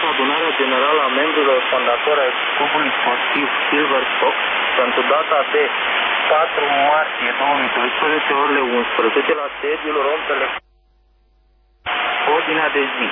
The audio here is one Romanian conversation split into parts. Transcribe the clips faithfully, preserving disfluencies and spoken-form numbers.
adunarea generală a membrilor fondatori ai clubului sportiv Silver Fox pentru data de patru martie două mii doisprezece, orele unsprezece, la sediul Rompele. Ordinea de zi.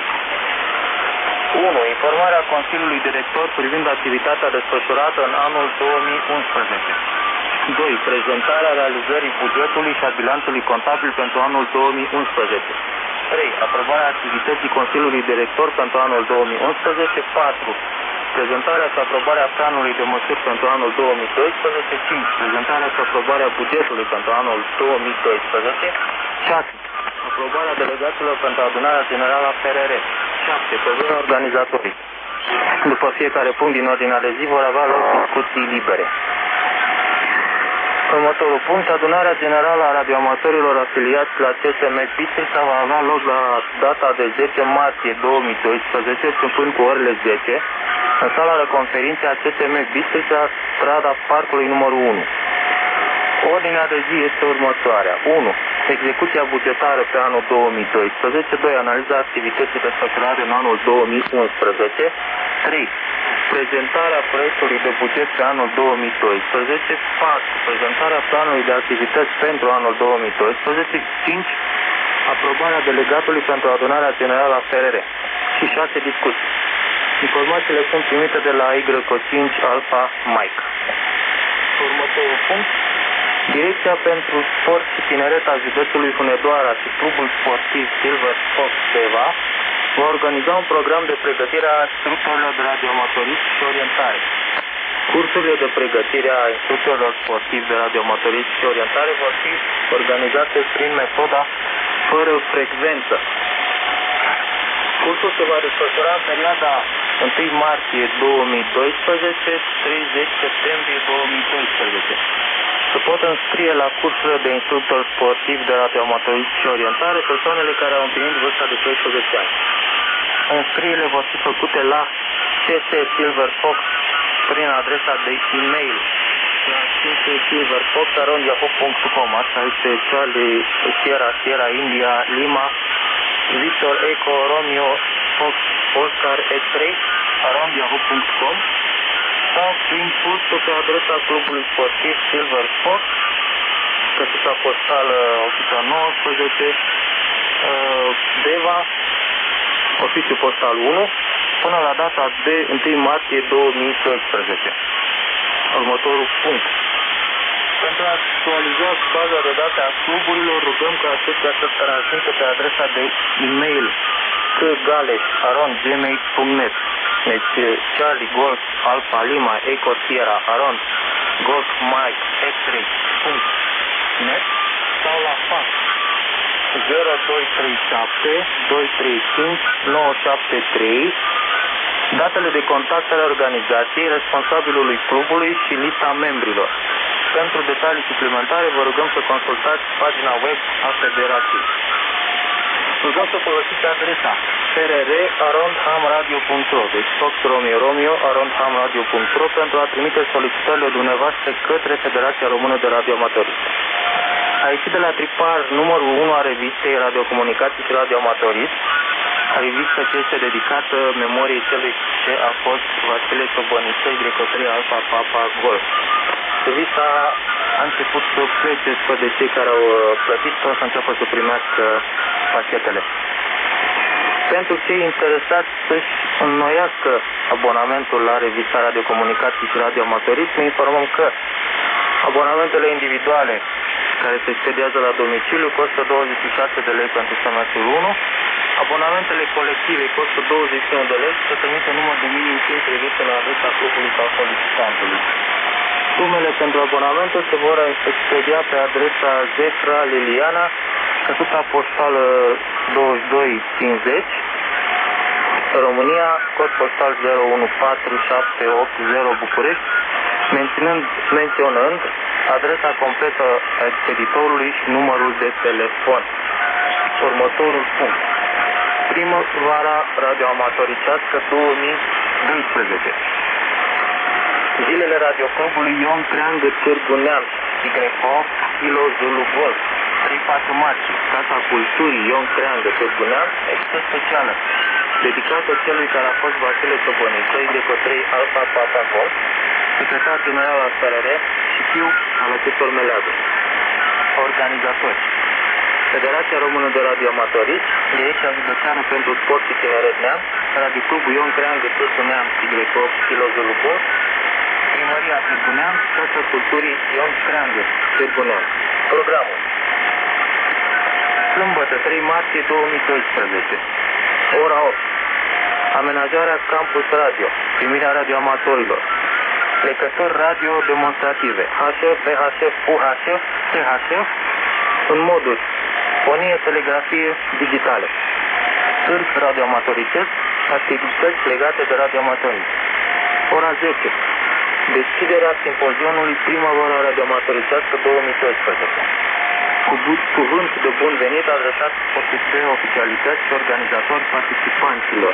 unu. Informarea Consiliului Director privind activitatea desfășurată în anul două mii unsprezece. doi. Prezentarea realizării bugetului și a bilanțului contabil pentru anul două mii unsprezece. trei. Aprobarea activității Consiliului Director pentru anul două mii unsprezece. patru. Prezentarea și aprobarea planului de măsuri pentru anul două mii doisprezece. cinci. Prezentarea și aprobarea bugetului pentru anul două mii doisprezece. șase. Aprobarea delegațiilor pentru adunarea generală a F R R. șapte. Probleme organizatorii. După fiecare punct din ordinea de zi vor avea loc discuții libere. Următorul punct, adunarea generală a radioamatorilor afiliați la C S M Bistrița va avea loc la data de zece martie două mii doisprezece, începând cu orele zece, în sala de conferințe a C S M Bistrița, strada Parcului numărul unu. Ordinea de zi este următoarea. unu. Execuția bugetară pe anul două mii doisprezece. doi. Analiza activității desfășurate în anul două mii unsprezece. trei. Prezentarea proiectului de buget pe anul două mii doisprezece. patru. Prezentarea planului de activități pentru anul două mii doisprezece. cinci. Aprobarea delegatului pentru adunarea generală a F R R. Și șase. Discuții. Informațiile sunt primite de la Y cinci Alpha Mike. Următorul punct. Direcția pentru Sport și Tineret a județului Hunedoara și clubul sportiv Silver Fox Deva va organiza un program de pregătire a instructorilor de radioamatorism și orientare. Cursurile de pregătire a instructorilor sportivi de radioamatorism și orientare vor fi organizate prin metoda fără frecvență. Cursul se va desfășura în perioada întâi martie două mii doisprezece - treizeci septembrie două mii doisprezece. Se pot înscrie la cursurile de instructor sportiv de radioamatorism și orientare persoanele care au împlinit vârsta de treisprezece ani. Înscrierile vor fi făcute la c s silver fox prin adresa de e-mail la c s silver fox arond yahoo punct com. Asta este Charlie Sierra Sierra India Lima Victor Eco Romeo Fox Oscar E trei arond yahoo punct com sau prin postul pe adresa clubului sportiv Silver Fox, căsuța postală o sută nouăsprezece, Deva, oficiu postal unu, până la data de întâi martie două mii doisprezece. Următorul punct. Pentru a actualiza baza de date a cluburilor, rugăm ca acestea să transmită pe adresa de e-mail c gales arond gmail punct net. Deci Charlie Golf Alpha Lima Eco Sierra arond Golf Mike E trei punct net sau la fax zero doi trei șapte doi trei cinci nouă șapte trei, datele de contact ale organizației, responsabilului clubului și lista membrilor. Pentru detalii suplimentare vă rugăm să consultați pagina web a federației. Rugăm să folosiți adresa f r r arond ham radio punct ro, deci Fox Romeo Romeo arond ham radio punct ro, pentru a trimite solicitările dumneavoastră către Federația Română de Radioamatorism. A ieșit de la tripar numărul unu a revistei Radiocomunicații și Radioamatorism, revistă ce este dedicată memoriei celui ce a fost Vasile Ciobăniță, Grecotrie Alfa Papa Golf. Revista a început să plece spre de cei care au plătit sau să înceapă să primească pachetele. Pentru cei interesați să-și înnoiască abonamentul la revista Radiocomunicații și Radioamatorism, informăm că abonamentele individuale care se expediază la domiciliu costă douăzeci și șase de lei pentru semestrul unu, abonamentele colective costă douăzeci și unu de lei și se trimite număr de minim cinci reviste la adresa clubului sau solicitantului. Sumele pentru abonamente se vor expedia pe adresa Zefra Liliana, căsuța postală douăzeci și doi cincizeci, România, cod postal zero unu patru șapte opt zero București, menționând, menționând adresa completă a expeditorului și numărul de telefon. Următorul punct. Primăvara radioamatoricească două mii doisprezece. Zilele radioclubului Ion Creangă Târgu Neamț, Y opt Kilo Zulu Golf, trei patru martie, Casa Culturii Ion Creangă Târgu Neamț, ediție specială. dedicată celui care a fost Vasile Ciobănică, Y trei Alfa Papa Golf, secretar general al F R R și fiu al acestor meleaguri. Organizatori: Federația Română de Radioamatoriști, Direcția Județeană pentru Sport și Tineret Neam, Radioclubul Ion Creangă Târgu Neam, Y opt Kilo Zulu Golf, Primăria Târgu Neam, Casa Culturii Ion Creangă Târgu Neam. Programul: sâmbătă, trei martie două mii doisprezece, ora opt. Amenajarea Campus Radio, primirea radioamatorilor, plecători radio demonstrative, H F, V H F, U H F, T H F, în moduri fonie, telegrafie, digitale, târg radioamatoricesc, activități legate de radioamatorism. Ora zece. Deschiderea simpozionului Primăvara Radioamatoricească două mii doisprezece. Cuvânt de bun venit adresat de oficialități și organizatori participanților.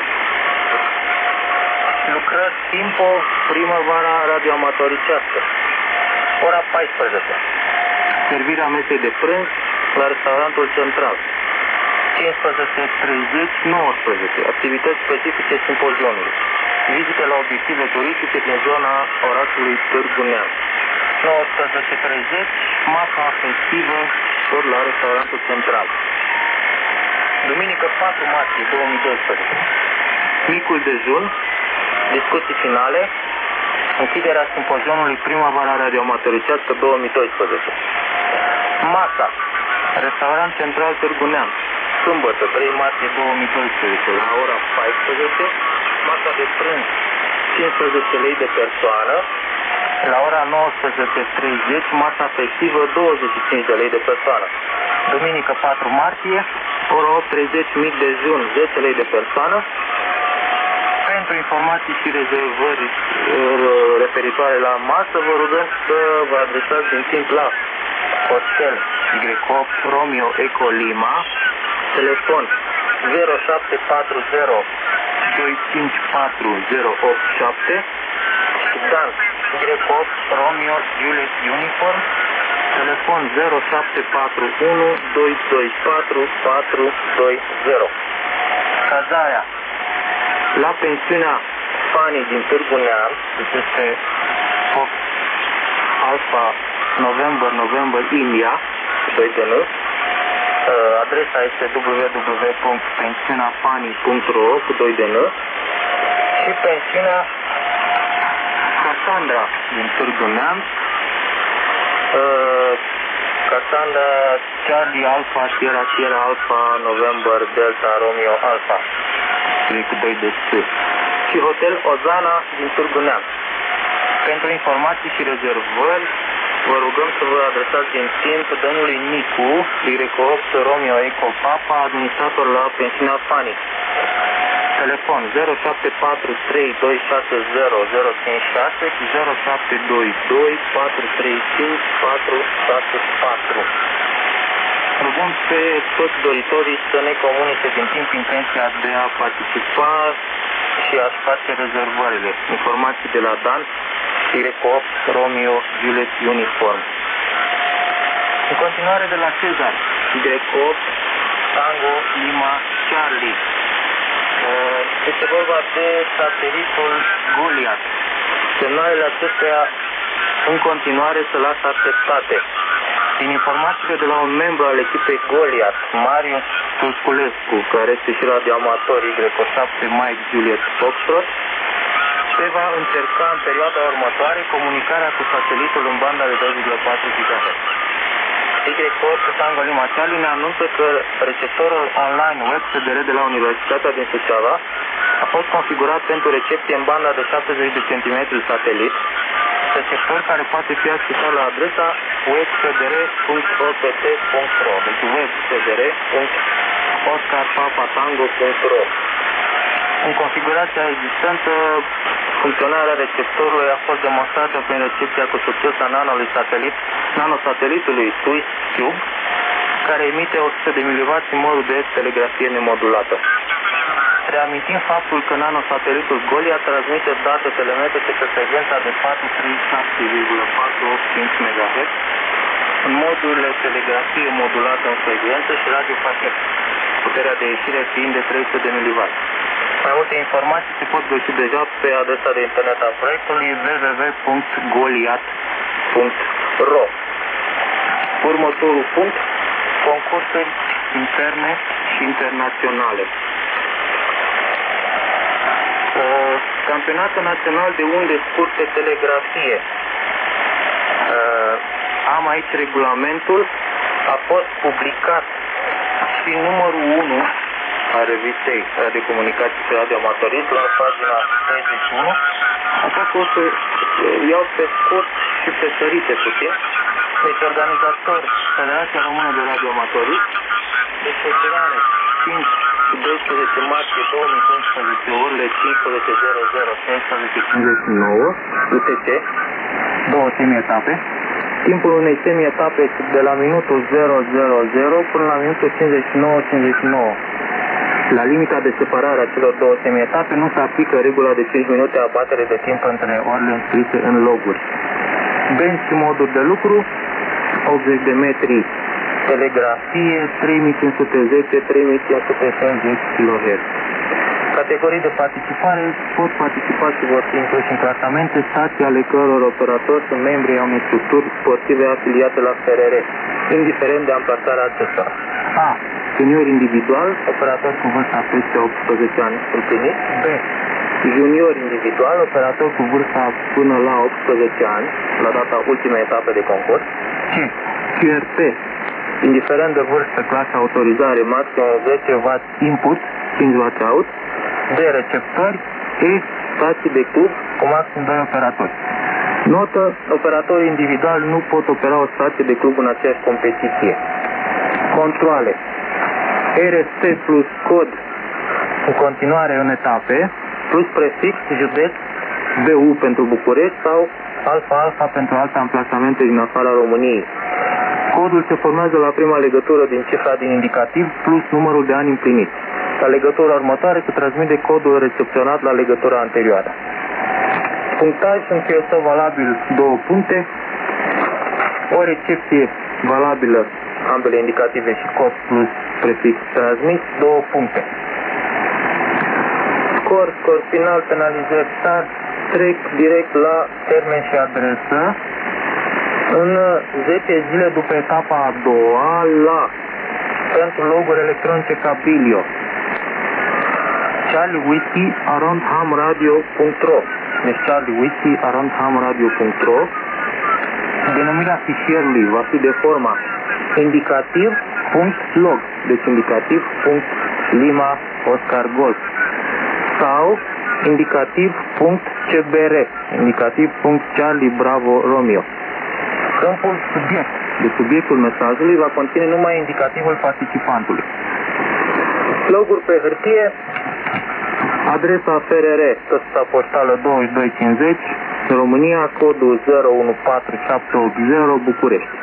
Lucrări Timpo Primăvara Radioamatoricească. Ora paisprezece. Servirea mesei de prânz la restaurantul central. cincisprezece treizeci nouăsprezece. Activități specifice simpozionului. Vizite la obiective turistice din zona orașului Târgu Neam. nouăsprezece treizeci. Masa festivă tot la restaurantul central. Duminică patru martie două mii doisprezece. Micul dejun. Discuții finale. Închiderea simpozionului Primăvara Radioamatoricească două mii doisprezece. Masa. Restaurant Central Târgu Neam. Sâmbătă, trei martie două mii doisprezece, la ora paisprezece. Masa de prânz cincisprezece lei de persoană. La ora nouăsprezece treizeci, masa festivă douăzeci și cinci de lei de persoană. Duminică patru martie, ora opt treizeci, mic dejun zece lei de persoană. Pentru informații și rezervări referitoare la masă, vă rugăm să vă adresați din timp la Hotel Y opt Romeo Eco Lima, telefon zero șapte patru zero doi cinci patru zero opt șapte, și Dan Y opt Romeo Juliet Uniform, telefon zero șapte patru unu doi doi patru patru doi zero. Cazarea la pensiunea Fanii din Târgu Neam, deci este Alfa November November India, doi de N. Adresa este w w w punct pensiunafanii punct ro cu doi de N. Și pensiunea Cassandra din Târgu Neam, Cassandra Charlie Alpha Sierra Sierra Alpha November Delta Romeo Alpha cu doi de S. Și Hotel Ozana din Târgu Neam. Pentru informații și rezervări, vă rugăm să vă adresați din timp domnului Nicu, Y opt Romeo Eco Papa, administrator la pensiunea Fanii. Telefon zero șapte patru trei doi șase zero zero cinci șase și zero șapte doi doi patru trei cinci patru șase patru. Rugăm pe toți doritorii să ne comunice din timp intenția de a participa și a face rezervările. Informații de la Dan, Y opt Romeo Juliet Uniform. În continuare de la Cezar, Y opt Tango Lima Charlie. Este vorba de satelitul Goliath. Semnalele acestea în continuare se lasă așteptate. Din informațiile de la un membru al echipei Goliath, Marius Tulsculescu, care este și radioamator Y șapte Mike Juliet Foxtrot, se va încerca în perioada următoare comunicarea cu satelitul în banda de doi virgulă patru gigahertz. Y opt Tango Lima Charlie ne anunță că receptorul online web S D R de la Universitatea din Suceava a fost configurat pentru recepție în banda de șaptezeci de centimetri satelit, receptor care poate fi accesat la adresa web s d r punct o p t punct ro, deci web s d r punct oscar papa tango punct ro. În configurația existentă, funcționarea receptorului a fost demonstrată prin recepția cu succes a nanului satelit, nanosatelitului Swiss Cube, care emite o sută de miliwatt în modul de telegrafie nemodulată. Reamintim faptul că nanosatelitul Goliath transmite date telemetrice pe frecvența de patru sute treizeci și șapte virgulă patru opt cinci megahertz în modurile telegrafie modulată în frecvență și radiopachet, puterea de ieșire fiind de trei sute de miliwatt. Mai multe informații se pot găsi deja pe adresa de internet a proiectului w w w punct goliat punct r o. Următorul punct, concursuri interne și internaționale. Uh, Campionatul Național de Unde Scurte Telegrafie. Uh, am aici regulamentul, a fost publicat și numărul unu a revistei de comunicații și radioamatorist la pagina treizeci și unu. Așa că o să iau pe scurt și pe sărite puțin. Deci organizator Federația Română de Radioamatorist, desfășurare cinci și doisprezece martie două mii doisprezece, orele cincisprezece zero zero șaisprezece cincizeci și nouă, U T C, două semi-etape. Timpul unei semi-etape este de la minutul zero zero zero până la minutul cincizeci și nouă cincizeci și nouă. La limita de separare a celor două semi-etape nu se aplică regula de cinci minute abatere de timp între orele înscrise în loguri. Benzi și moduri de lucru, optzeci de metri telegrafie, trei mii cinci sute zece - trei mii cinci sute cincizeci kilohertz. Categorii de participare: pot participa și vor fi incluși în clasamente stații ale căror operatori sunt membri ai unei structuri sportive afiliate la F R R, indiferent de amplasarea acestora. A. Senior individual, operator cu vârsta peste optsprezece ani împlinit. B. Junior individual, operator cu vârsta până la optsprezece ani, la data ultimei etape de concurs. C. Q R P, indiferent de vârstă, clasă, autorizare, maxim zece watt input, cinci watt out. D. Receptori. E. Stații de club cu maxim doi operatori. Notă: operatorii individuali nu pot opera o stație de club în aceeași competiție. Controale: R S T plus cod în continuare în etape, plus prefix, județ, B U pentru București sau Alfa Alfa pentru alte amplasamente din afara României. Codul se formează la prima legătură din cifra din indicativ plus numărul de ani împlinit. La legătura următoare se transmite codul recepționat la legătura anterioară. Punctaj: în Q S O valabil două puncte, o recepție valabilă, ambele indicative și cod plus prefix transmis, două puncte. Scor, scor final, penalizări, start, trec direct la termen și adresă. În zece zile după etapa a doua, la pentru loguri electronice Cabilio, Charlie Whiskey arond ham radio punct ro. Deci Charlie Whiskey arond ham radio punct ro. Denumirea fișierului va fi de forma indicativ.log, deci indicativ.lima Oscar Golf, sau indicativ.cbr, indicativ.charlie Bravo Romeo. Câmpul subiect, de subiectul mesajului, va conține numai indicativul participantului. Loguri pe hârtie: adresa F R R, căsuța poștală douăzeci și doi cincizeci, România, codul zero unu patru șapte opt zero, București.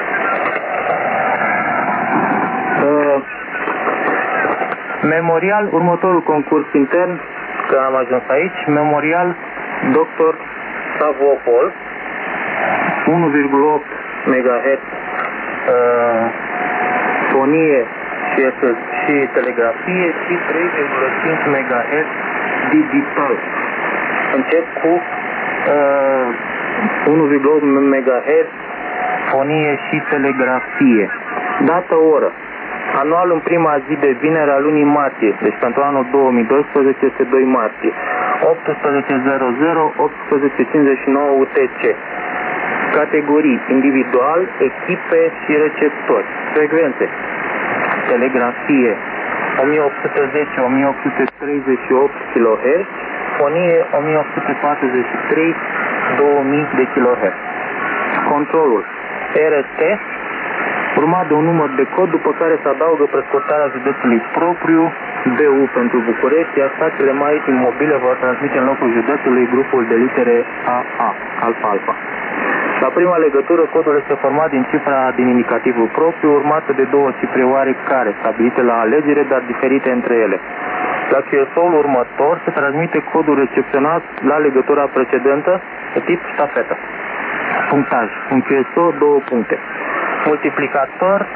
Uh, memorial, următorul concurs intern, că am ajuns aici, memorial doctor Savopol, unu virgulă opt megahertz, uh, fonie și, și telegrafie și trei virgulă cinci megahertz digital. Încep cu uh, unu virgulă opt megahertz fonie și telegrafie. Dată oră: anual în prima zi de vineri a lunii martie, deci pentru anul două mii doisprezece este doi martie, optsprezece zero zero - optsprezece cincizeci și nouă U T C. Categorii: individual, echipe și receptori. Frecvențe: telegrafie o mie opt sute zece - o mie opt sute treizeci și opt kilohertz, fonie o mie opt sute patruzeci și trei - două mii de kilohertz. Controlul: R S T, urmat de un număr de cod, după care se adaugă prescurtarea județului propriu, B U pentru București, iar stațiile maritime mobile vor transmite în locul județului grupul de litere A A, Alfa Alfa. La prima legătură, codul este format din cifra din indicativul propriu, urmată de două cifre oarecare, stabilite la alegere, dar diferite între ele. La Q S O-ul următor se transmite codul recepționat la legătura precedentă, de tip ștafetă. Punctaj: în Q S O două puncte. Multiplicator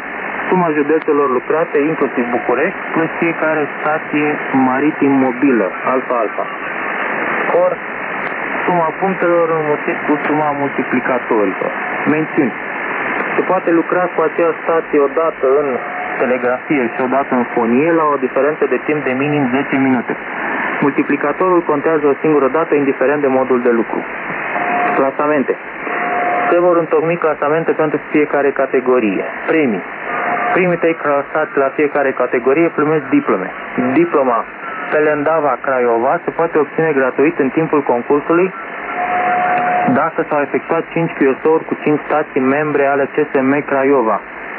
suma județelor lucrate, inclusiv București, plus fiecare stație maritim mobilă, alfa-alfa. Scor, suma punctelor înmulțit cu suma multiplicatorilor. Mențiuni. Se poate lucra cu aceeași stație odată în telegrafie și odată în fonie la o diferență de timp de minim zece minute. Multiplicatorul contează o singură dată, indiferent de modul de lucru. Clasamente. Se vor întocmi clasamente pentru fiecare categorie. Premii. Primii trei clasați la fiecare categorie primesc diplome. Diploma Pelendava Craiova se poate obține gratuit în timpul concursului dacă s-au efectuat cinci Q S O-uri cu cinci stații membre ale C S M Craiova.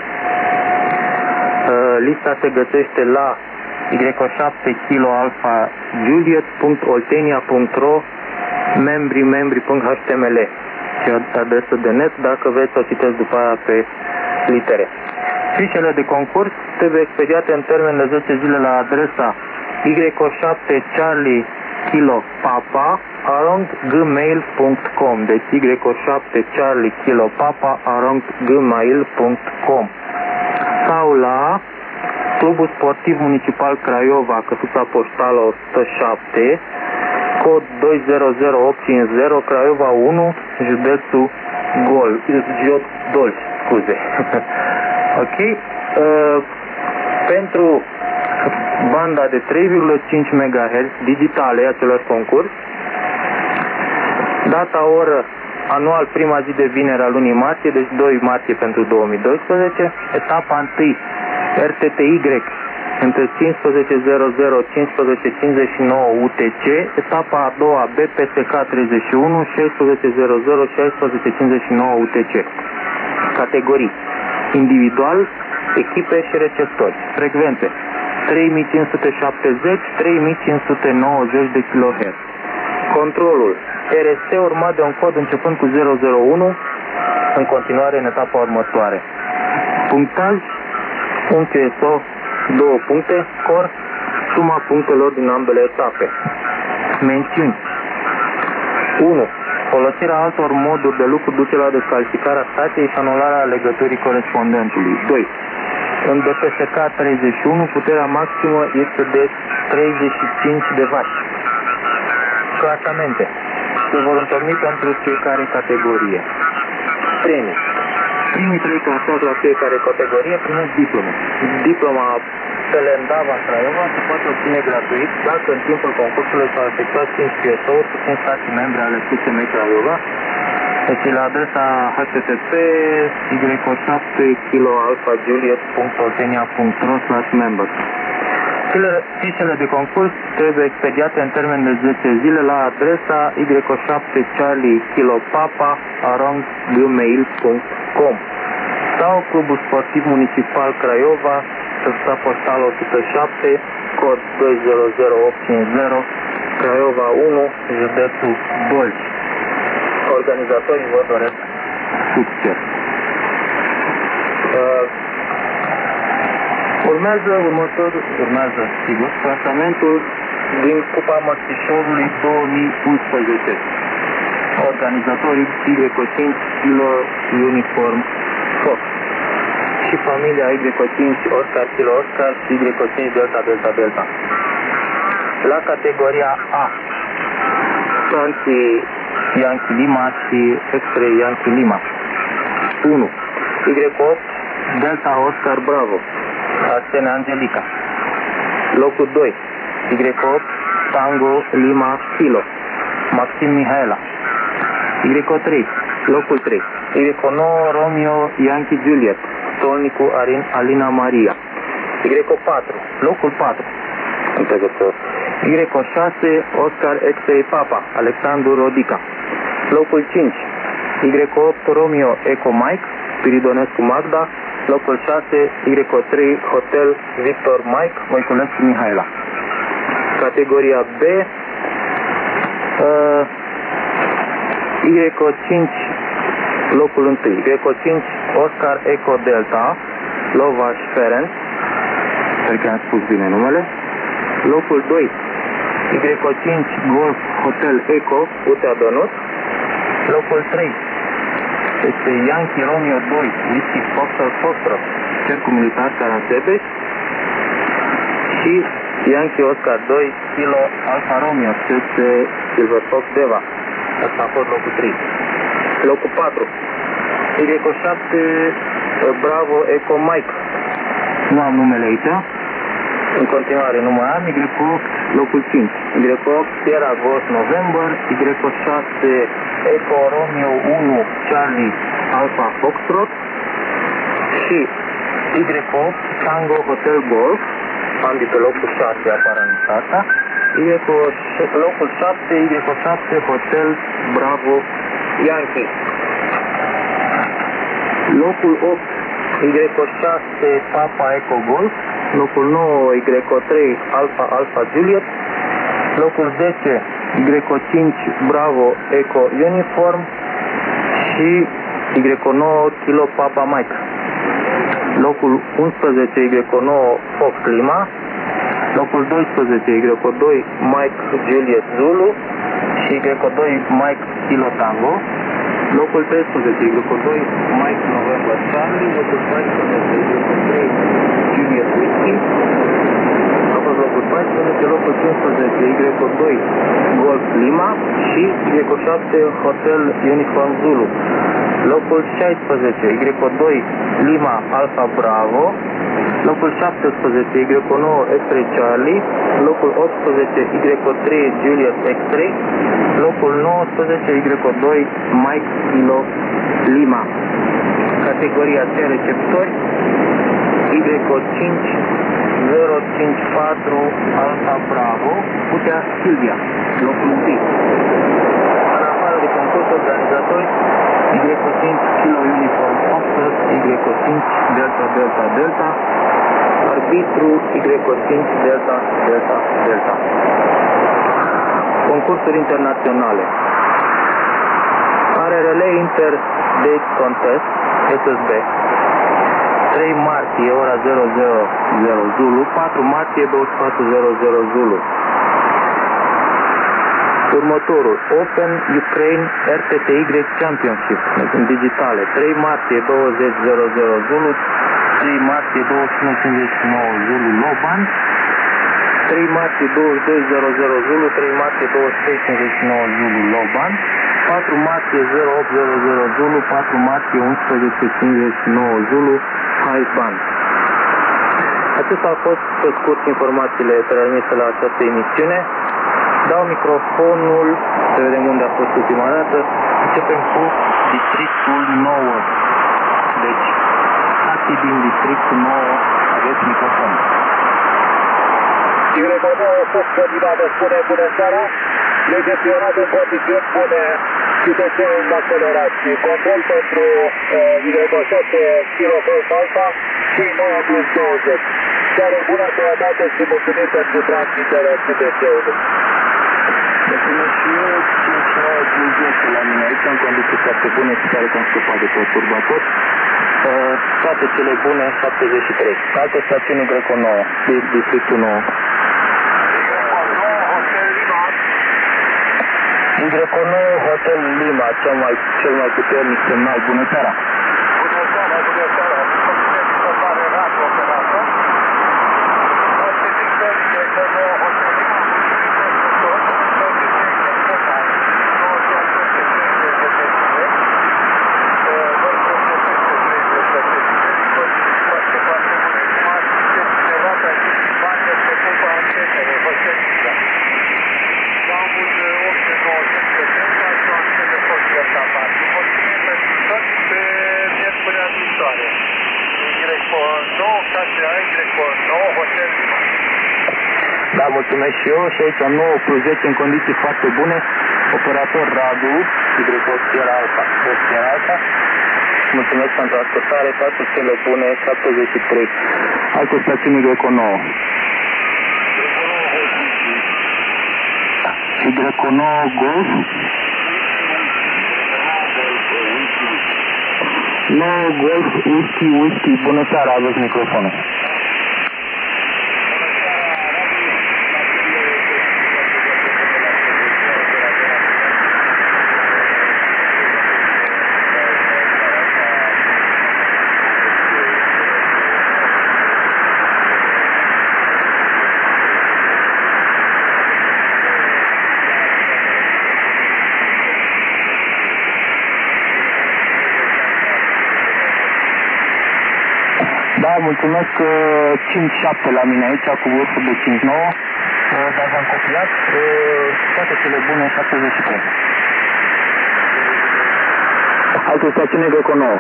Lista se găsește la Y șapte Kilo Alpha Juliet punct oltenia punct ro membri membri punct h t m l și adresă de net dacă veți să o citeți după aia pe litere. Fișele de concurs trebuie expediate în termen de zece zile la adresa Y șapte Charlie Kilo Papa arond gmail punct com, deci Y șapte Charlie Kilo Papa arond gmail punct com sau la Clubul Sportiv Municipal Craiova, căsuța poștală o sută șapte, cod doi zero zero opt cinci zero, Craiova unu, județul Gol, Dolj, scuze. Ok? Uh, pentru banda de trei virgulă cinci megahertz digitale, același concurs, data, oră, anual, prima zi de vineri a lunii martie, deci doi martie pentru două mii doisprezece, etapa întâi, R T T Y, între cincisprezece zero zero - cincisprezece cincizeci și nouă U T C, etapa a doua, B P S K treizeci și unu, șaisprezece zero zero - șaisprezece cincizeci și nouă U T C. Categorii: individual, echipe și receptori. Frecvențe: trei mii cinci sute șaptezeci - trei mii cinci sute nouăzeci de kilohertz. Controlul: R S urmat de un cod începând cu zero zero unu, în continuare în etapa următoare. Punctaj: un Q S O, două puncte, scor, suma punctelor din ambele etape. Mențiuni: unu. Folosirea altor moduri de lucru duce la descalificarea stației și anularea legăturii corespondentului. doi. În D P S K treizeci și unu, puterea maximă este de treizeci și cinci de watt. Clasamente. Se vor întocmi pentru fiecare categorie. Premii. Primii trei clasați la fiecare categorie primesc diplome. Diploma Pelendava Craiova se poate obține gratuit dacă în timpul concursului s-au efectuat cinci Q S O-uri cu cinci stații membre ale C S M Craiova. Deci la adresa h t t p y șapte kilo alpha juliet punct oltenia punct ro slash members. Fișele de concurs trebuie expediate în termen de zece zile la adresa Y șapte Charlie Kilo Papa arond gmail punct com sau Clubul Sportiv Municipal Craiova, căsuța poștală o sută șapte, cod doi zero zero opt cinci zero, Craiova unu, județul Dolj. Organizatorii vă doresc succes. Uh, urmează următorul, urmează, sigur, clasamentul din Cupa Mărțișorului două mii unsprezece. Organizatorii Y cinci Kilo Uniform Fox și familia Y cinci Oscar Kilo Oscar și Y cinci Delta Delta Delta. La categoria A, Yankee Yankee Lima și X-Ray Yankee Lima. unu. Y opt Delta Oscar Bravo, Arsene Angelica. Locul doi. Y opt Tango Lima Kilo, Maxim Mihaela. Y trei. Locul trei. Y nouă Romeo Yankee Juliet, Stolnicu Arin Alina Maria. Y patru. Locul patru. Înțelegător. Y șase Oscar X-Ray Papa, Alexandru Rodica. Locul cinci. Y opt Romeo Eco Mike, Spiridonescu Magda. Locul șase. Y trei Hotel Victor Mike, Moiculescu Mihaela. Categoria B, uh, Y cinci, locul întâi. Y cinci Oscar Eco Delta, Lovaș Ferenc, sper că am spus bine numele. Locul doi. Y cinci Golf Hotel Eco, Utea Donut. Locul trei este Yankee Romeo doi, Whisky Foxtrot Foxtrot, Cercul Militar Caransebeș și Yankee Oscar doi Kilo Alfa Romeo C C Silver Fox Deva. Asta a fost locul trei. Locul patru Y șapte Bravo Eco Mike. Nu am numele aici. În continuare nu mai am. Y opt locul cinci. Y opt Sierra Ghost November. Y șase Eco Romeo unu Charlie Alpha Foxtrot. Și Y opt Tango Hotel Golf. Ambii pe locul șase apar în asta. Y locul șapte Y șapte Hotel Bravo Yankee. Locul opt Y șase Papa Eco Golf. Locul nouă Y trei Alpha Alpha Juliet. Locul zece Y cinci Bravo Eco Uniform. Și Y nouă Kilo Papa Mike. Locul unsprezece Y nouă Fox Lima. Locul doisprezece Y doi Mike Juliet Zulu și Y doi Mike Kilo Tango. Locul treisprezece Y doi Mike November Charlie. Locul paisprezece Y trei Juliet Whiskey. Locul paisprezece, locul cincisprezece Y doi Golf Lima și Y șapte Hotel Uniform Zulu. Locul șaisprezece Y doi Lima Alpha Bravo. Locul șaptesprezece Y nouă X-Ray Charlie. Locul optsprezece Y trei Juliet X-Ray. Locul nouăsprezece Y doi Mike Kilo Lima. Categoria C receptori Y cinci zero cinci patru Alpha Bravo Putea Silvia. Locul unu. În afară de concurs organizatori Y cinci Kilo Uniform Foxtrot, Y cinci Delta Delta Delta, arbitru Y cinci Delta Delta Delta. Concursuri internaționale. Are relay Inter Date Contest S S B. trei martie, ora zero zero zero Zulu, patru martie, douăzeci și patru zero zero Zulu. Următorul, Open Ukraine R T T Y Championship, în digitale, trei martie douăzeci zero zero Zulu, trei martie douăzeci și unu cincizeci și nouă Zulu Loban, trei martie douăzeci și doi zero zero Zulu, trei martie douăzeci și trei cincizeci și nouă Zulu Loban, patru martie zero opt zero zero Zulu, patru martie unsprezece cincizeci și nouă Zulu Haiban. Acestea au fost pe scurt informațiile transmise la această emisiune. Dau microfonul, să vedem unde a fost ultima dată. Începem cu districtul nouă. Deci, stații din districtul nouă, aveți microfonul. Y nouă a fost candidat, spune bună seara. E gestionat în condiții bune județenul în accelerație. Control pentru uh, Y șapte Kilo Golf Alpha și nouă plus douăzeci. Chiar o bună sănătate și mulțumim pentru transmiterea județeului. Mulțumesc și eu, cinci nouă plus zece la mine aici, în condiții foarte bune și care am scăpat de perturbator. Uh, toate cele bune, șaptezeci și trei. Alte stațiuni Y nouă, din districtul nouă. Y nouă Hotel Lima, cel mai, cel mai puternic semnal. Bună seara! Bună seara, bună seara! Mulțumesc că pare radio operator. O să zic că Y nouă Hotel Lima, mulțumim pentru tot. O să zic că e important. Nu o să ajunge treizeci de decibeli. Voi să peste treizeci de decibeli. Condiții foarte, foarte bune. Cum ați zis cineva că a zis bani de trecut cu antenele, Hotel Lima. Am un opt nouăzeci de Delta și o antene fost Delta Mare. Mulțumim pentru tot pe miercurea viitoare. Y nouă K S A, Y nouă Hotel Lima. Da, mulțumesc și eu și aici nouă plus zece în condiții foarte bune. Operator Radu, Y Sierra Alpha, Sierra Alpha. Mulțumesc pentru ascultare, toate cele bune, șaptezeci și trei. Alte stațiuni Y nouă. Y nouă Golf. nouă Golf Whisky Whisky. Bună seara, aveți microfonul. Da, mulțumesc. cinci șapte la mine aici cu vârful de cinci nouă. Dacă am copiat, toate cele bune șaptezeci și trei. Altă stațiune Greco nouă.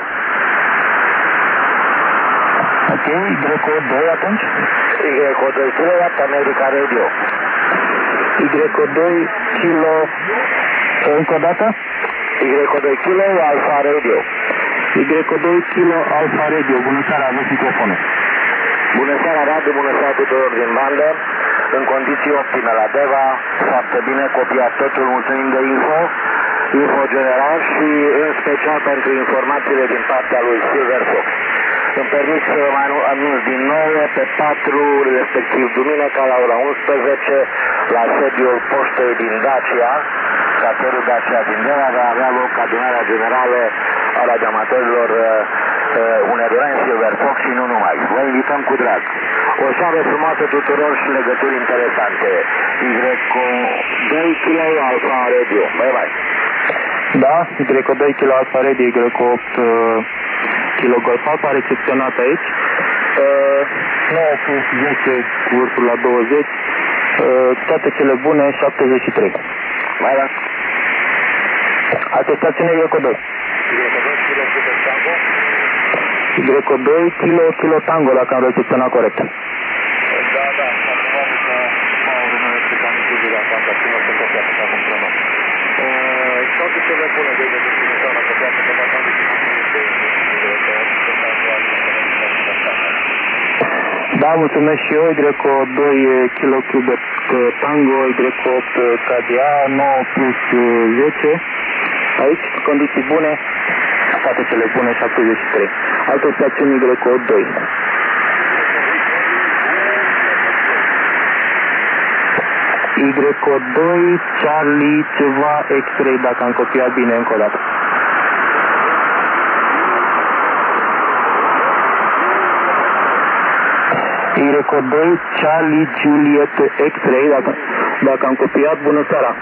Ok, Greco doi atunci? Greco doi kilowatt, America Radio. Greco doi kilo, încă o dată? Greco doi kilo, Alfa Radio. Greco doi kilo, Alfa Radio. Bună seara, aveți microfonul. Bună seara, Radu, bună seara tuturor din bandă. În condiții optime la Deva, foarte bine, copiat totul, mulțumim de info, info general și în special pentru informațiile din partea lui Silver Fox. Îmi permit să mă anunț din nou pe patru, respectiv duminică la ora unsprezece, la sediul poștei din Dacia, cartierul Dacia din Deva, va avea loc adunarea generală a radiomatorilor uh, Unedurani Silver Fox și nu numai. Vă invităm cu drag. O seară frumoasă tuturor și legături interesante. Greco doi kilo Alfa Radio. Bye bye. Da, Greco doi kilo Alfa Radio, Greco opt kilo Golf Alfa, recepționat aici. Uh, nouă plus zece cu vârful la douăzeci. Uh, toate cele bune, șaptezeci și trei. Bye bye. Alte stațiune Greco doi. Greco doi kilo Greco doi kilo Tango. kilo kilo Tango, dacă am recepționat corect. Da, da, am probabil că m-au urmărit pe camicul de asta, dar țină să copia așa cum trebuie. Toate cele bune de definiția la copia, că mă am Da, mulțumesc și eu, Greco doi kilo Quebec Tango, Greco opt K D A, nouă plus zece. Aici, condiții bune, toate cele bune, șaptezeci și trei. Alte stațiuni Greco doi. Greco doi, Charlie, ceva X-ray, dacă am copiat bine încă o dată. Greco doi, Charlie, Juliet, X-ray, dacă, dacă am copiat, bună seara.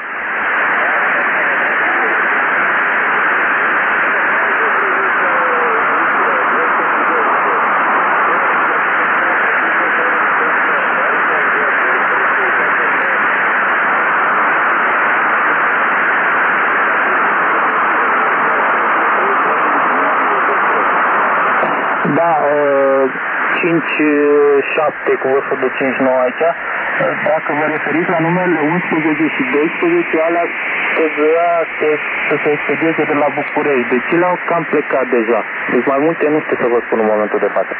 Da, cinci șapte cu vârful de cinci nouă aici. Dacă vă referiți la numerele unsprezece și doisprezece, alea trebuia să, să se expedieze de la București. Deci ele au cam plecat deja. Deci mai multe nu știu să vă spun în momentul de față.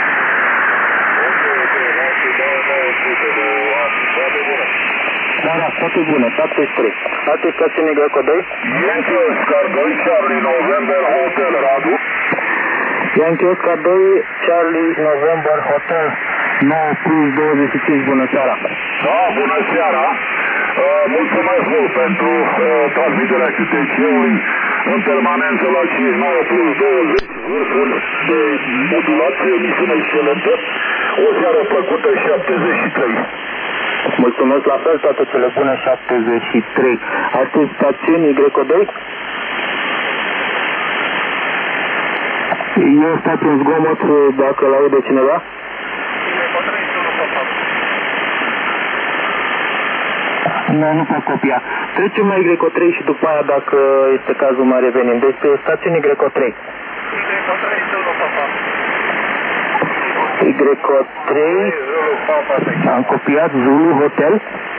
Da, da, toate bune, șaptezeci și trei. Alte stațiune Greco doi? Yankee Oscar doi, Charlie November Hotel Radu. Yankee Oscar doi, Charlie November Hotel, nouă plus douăzeci și cinci, bună seara. Da, bună seara. Uh, mulțumesc mult pentru uh, transmiterea C T C-ului în permanență la cinci nouă plus douăzeci, vârfuri de modulație, emisiune excelentă. O seară plăcută, șaptezeci și trei. Mulțumesc la fel, toate cele bune, șaptezeci și trei. Alte stațiuni Greco doi? Eu stați în zgomot, dacă îl aude cineva? Nu, nu pot copia. Trecem la Greco trei și după aia, dacă este cazul, mai revenim. Deci pe stațiune Greco trei. Greco trei, am copiat Zulu Hotel.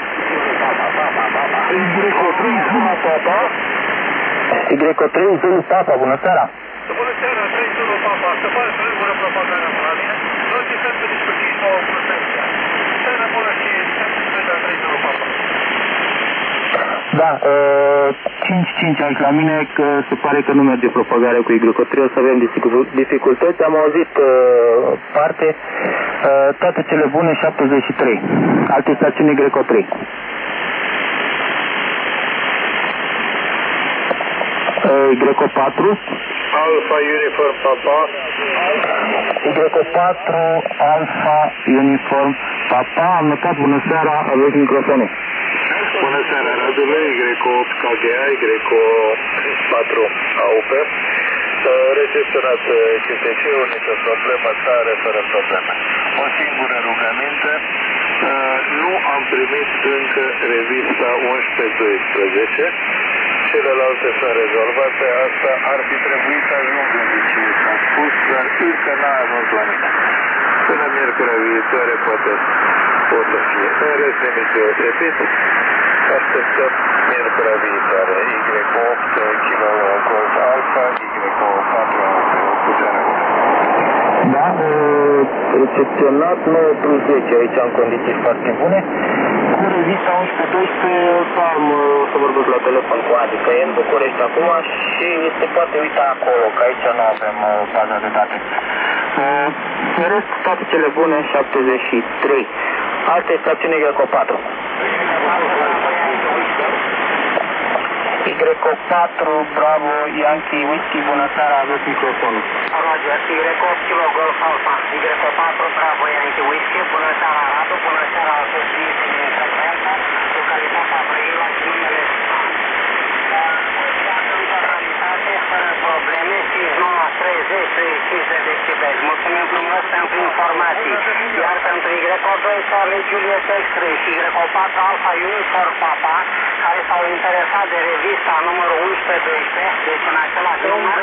Greco trei, Zulu Papa. Greco trei, Zulu Papa, bună seara. Bună seara, trei Zulu Papa, să faci singură propaganda la mine. Nu ți se să discuții nouă cursenția. Seara bună și să trei Zulu Papa. Da, cinci cinci aici la mine, că se pare că nu merge propagarea cu Greco trei, o să avem dificultăți. Am auzit uh, parte, uh, toate cele bune, șaptezeci și trei. Alte stațiuni Greco trei. Uh, Greco patru. Alfa Uniform Papa. Greco patru, Alfa Uniform Papa. Am notat, bună seara, aveți microfonul. Bună seara, Radule, Greco opt K G A, Greco patru A U P. Recepționat C T C-ul, nicio problemă, stare fără probleme. O singură rugăminte, nu am primit încă revista unsprezece doisprezece, celelalte s-a rezolvat, pe asta ar fi trebuit să ajungă, deci s-a spus, dar încă n-a ajuns la mine. Până miercurea viitoare poate o să fie. În rest nimic deosebit, așteptăm miercurea viitoare. Y opt kilo Golf Alpha, Y patru cu seara bună. Da, recepționat nouă plus zece, aici în condiții foarte bune. Cu revista unsprezece doisprezece am să vorbesc la telefon cu Adi, că e în București acum și se poate uita acolo, că aici nu avem baza de date. În rest, toate cele bune, șaptezeci și trei. Alte stațiuni Y patru. Y patru, Bravo, Yankee, Whisky, bună seara, aveți microfonul. Roger, Y opt kilo Golf Alpha, Y patru, Bravo, Yankee, Whisky, bună seara, Radu, bună seara, Sofie, din frecvență, localitatea Brăila și numele realitate, fără probleme, cinci nouă treizeci treizeci și cinci de decibeli. Mulțumim frumos pentru informații. Iar pentru Y doi Charlie Juliet X-Ray și Y patru Alpha Unifor Papa, care s-au interesat de revista numărul unsprezece doisprezece, deci în același număr,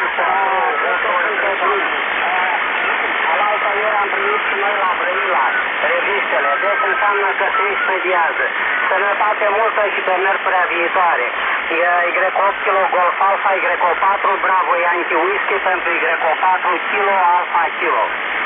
alaltă ieri am primit și noi la Brăila revistele, deci înseamnă că se expediază. Sănătate multă și pe miercurea viitoare. Y opt kilo Golf Alpha, Y patru Bravo Yankee Whisky pentru Y patru kilo Alpha kilo.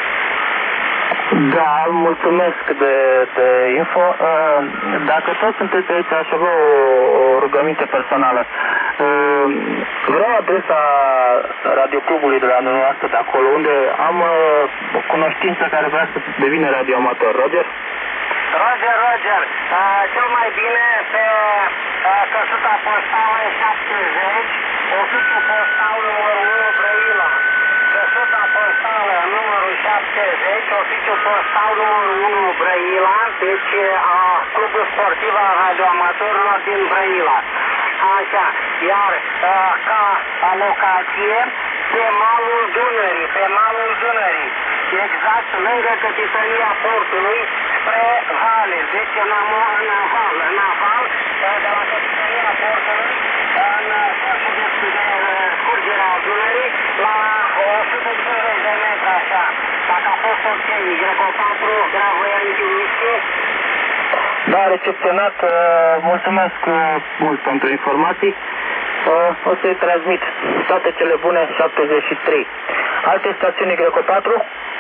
Da, mulțumesc de, de info. Dacă toți sunteți aici, aș avea o, o rugăminte personală. Vreau adresa radioclubului de la dumneavoastră de acolo, unde am o cunoștință care vrea să devină radioamator. Roger? Roger, Roger. Uh, cel mai bine pe uh, căsuța postală șaptezeci, oficiul postal numărul unu Brăila. Căsuța postală numărul șaptezeci, oficiul postal numărul unu Brăila, deci a clubul sportiv al radioamatorilor din Brăila. Așa, iar uh, ca locație pe malul Dunării, pe malul Dunării, exact lângă Cătităria Portului spre Vale, deci în aval, în aval, în aval, de la Cătităria Portului, în cercul de scurgerea Dunării, la o sută cincizeci de metri, așa, dacă a fost ok, Y patru, Bravo Yankee Whisky. Da, recepționat, mulțumesc mult pentru informații. O să-i transmit toate cele bune, șaptezeci și trei. Alte stațiuni Y patru?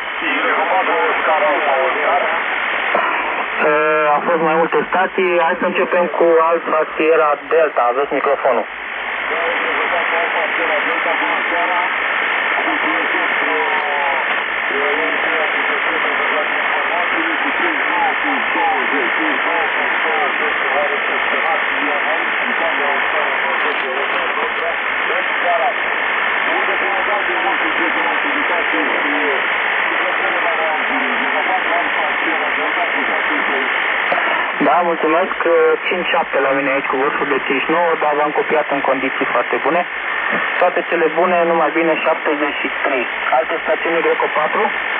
Au fost mai multe stații. Hai să începem cu Alpha Sierra Delta. Aveți microfonul. Da, mulțumesc. cinci șapte la mine aici cu vârful de cinci nouă, dar v-am copiat în condiții foarte bune. Toate cele bune, numai bine șaptezeci și trei. Alte stațiuni Y patru?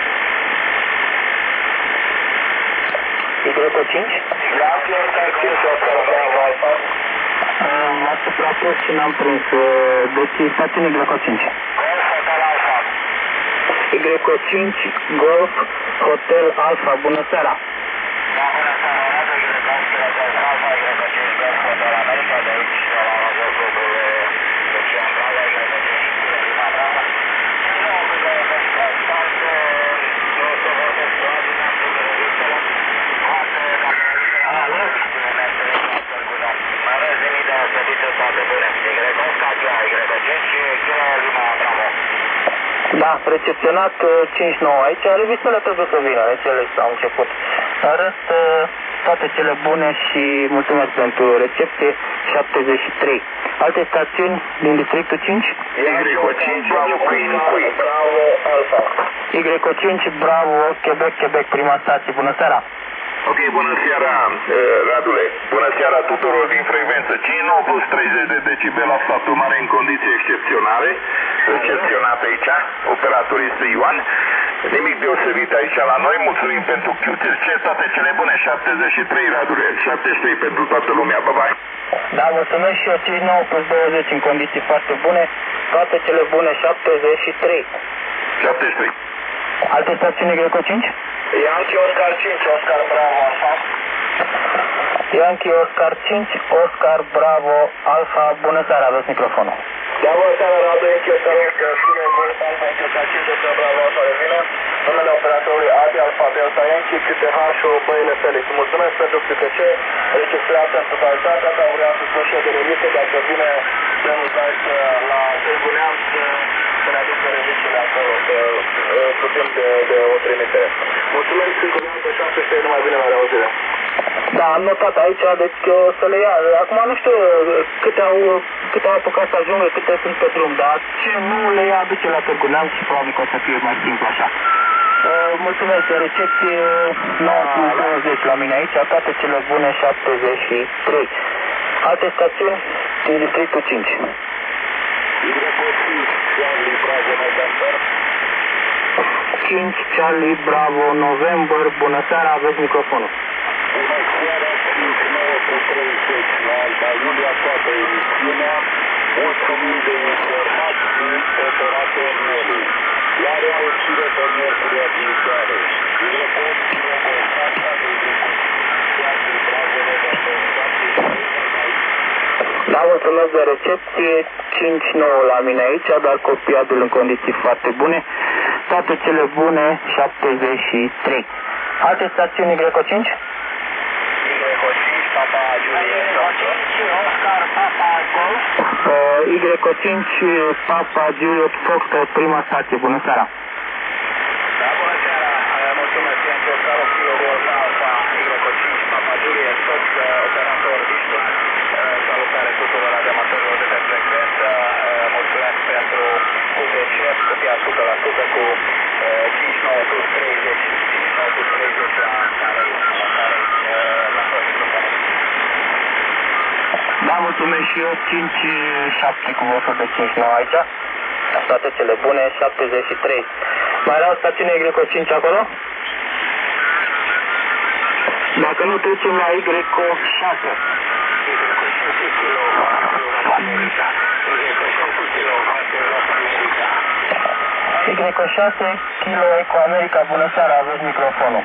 Y cinci? M-a suprapus și n-am prins. Deci stațiuni Y cinci. Y cinci, Golf, Hotel Alpha. Bună seara! Da, recepționat cinci nouă aici, revistele trebuie să vină, deci ele au început. În rest, toate cele bune și mulțumesc pentru recepție, șaptezeci și trei. Alte stațiuni din districtul cinci? Y cinci, Queen, Queen. Y cinci, Bravo, Quebec, Quebec, prima stație, bună seara! Ok, bună seara, Radule, bună seara tuturor din frecvență. cinci nouă plus treizeci de decibel, aflatul mare în condiții excepționale, recepționat aici, operator este Ioan. Nimic deosebit aici la noi, mulțumim pentru Q T C, toate cele bune, șaptezeci și trei, Radule, șaptezeci și trei pentru toată lumea, bye bye. Da, mulțumesc și eu, cinci nouă plus douăzeci în condiții foarte bune, toate cele bune, șaptezeci și trei. șaptezeci și trei. Alte stațiuni Greco cinci? Yankee Oscar cinci, Oscar Bravo Alfa. Yankee Oscar cinci, Oscar Bravo Alfa, bună seara, aveți microfonul. Da, bună seara, Radu, Yankee Oscar Oscar cinci, Alfa, Yankee Oscar cinci, Oscar Bravo Alfa, revine. Numele operatorului Adi Alfa Delta Yankee, Q T H și Băile Felix. Mulțumesc pentru Q T C, registrația în totalitate, dar vreau să spun și eu de reviste, dacă vine domnul Zaiț la Târgu Neamț, să ne aducă revistele acolo, să putem de, de o trimitere. Mulțumesc încă o dată, șapte și numai bine la reauzire. Da, am notat aici, deci o să le ia. Acum nu știu câte au, câte au apucat să ajungă, câte sunt pe drum, dar ce nu le ia aduce la Târgu Neamț și probabil că o să fie mai simplu așa. Uh, mulțumesc de recepție, nouă plus douăzeci la mine aici, toate cele bune, șaptezeci și trei. Alte stațiuni, districtul cinci. cinci, Charlie, Bravo, November, bună seara, aveți microfonul. Bună seara, cinci nouă plus treizeci, la Alba Iulia, toată emisiunea, mulțumim de informații, operator Nelu. La reaucire pe miercurea viitoare. Da, mulțumesc de recepție, cinci nouă la mine aici, dar copiatul în condiții foarte bune, toate cele bune, șaptezeci și trei. Alte stațiuni Greco cinci? Greco cinci, Papa Juliet, Oscar, Papa Golf. Uh, Greco cinci, Papa Juliet, Fox, prima stație, bună seara. Da, bună seara, mulțumesc, Yankee Oscar, Kilo Golf, Alfa, Greco cinci, Papa Juliet, Fox, operator Istvan. Salutare tuturor amatorilor de pe frecvență, mulțumesc pentru Q T C, copia o sută la sută cu cinci nouă plus treizeci, cinci nouă plus treizeci la care la fost microfonul. Da, mulțumesc și eu, cinci șapte cu votul de cinci nouă aici, toate cele bune, șaptezeci și trei. Mai erau stațiune Greco cinci acolo? Dacă nu trecem la Greco șase. Greco șase, Kilo Eco America, bună seara, aveți microfonul.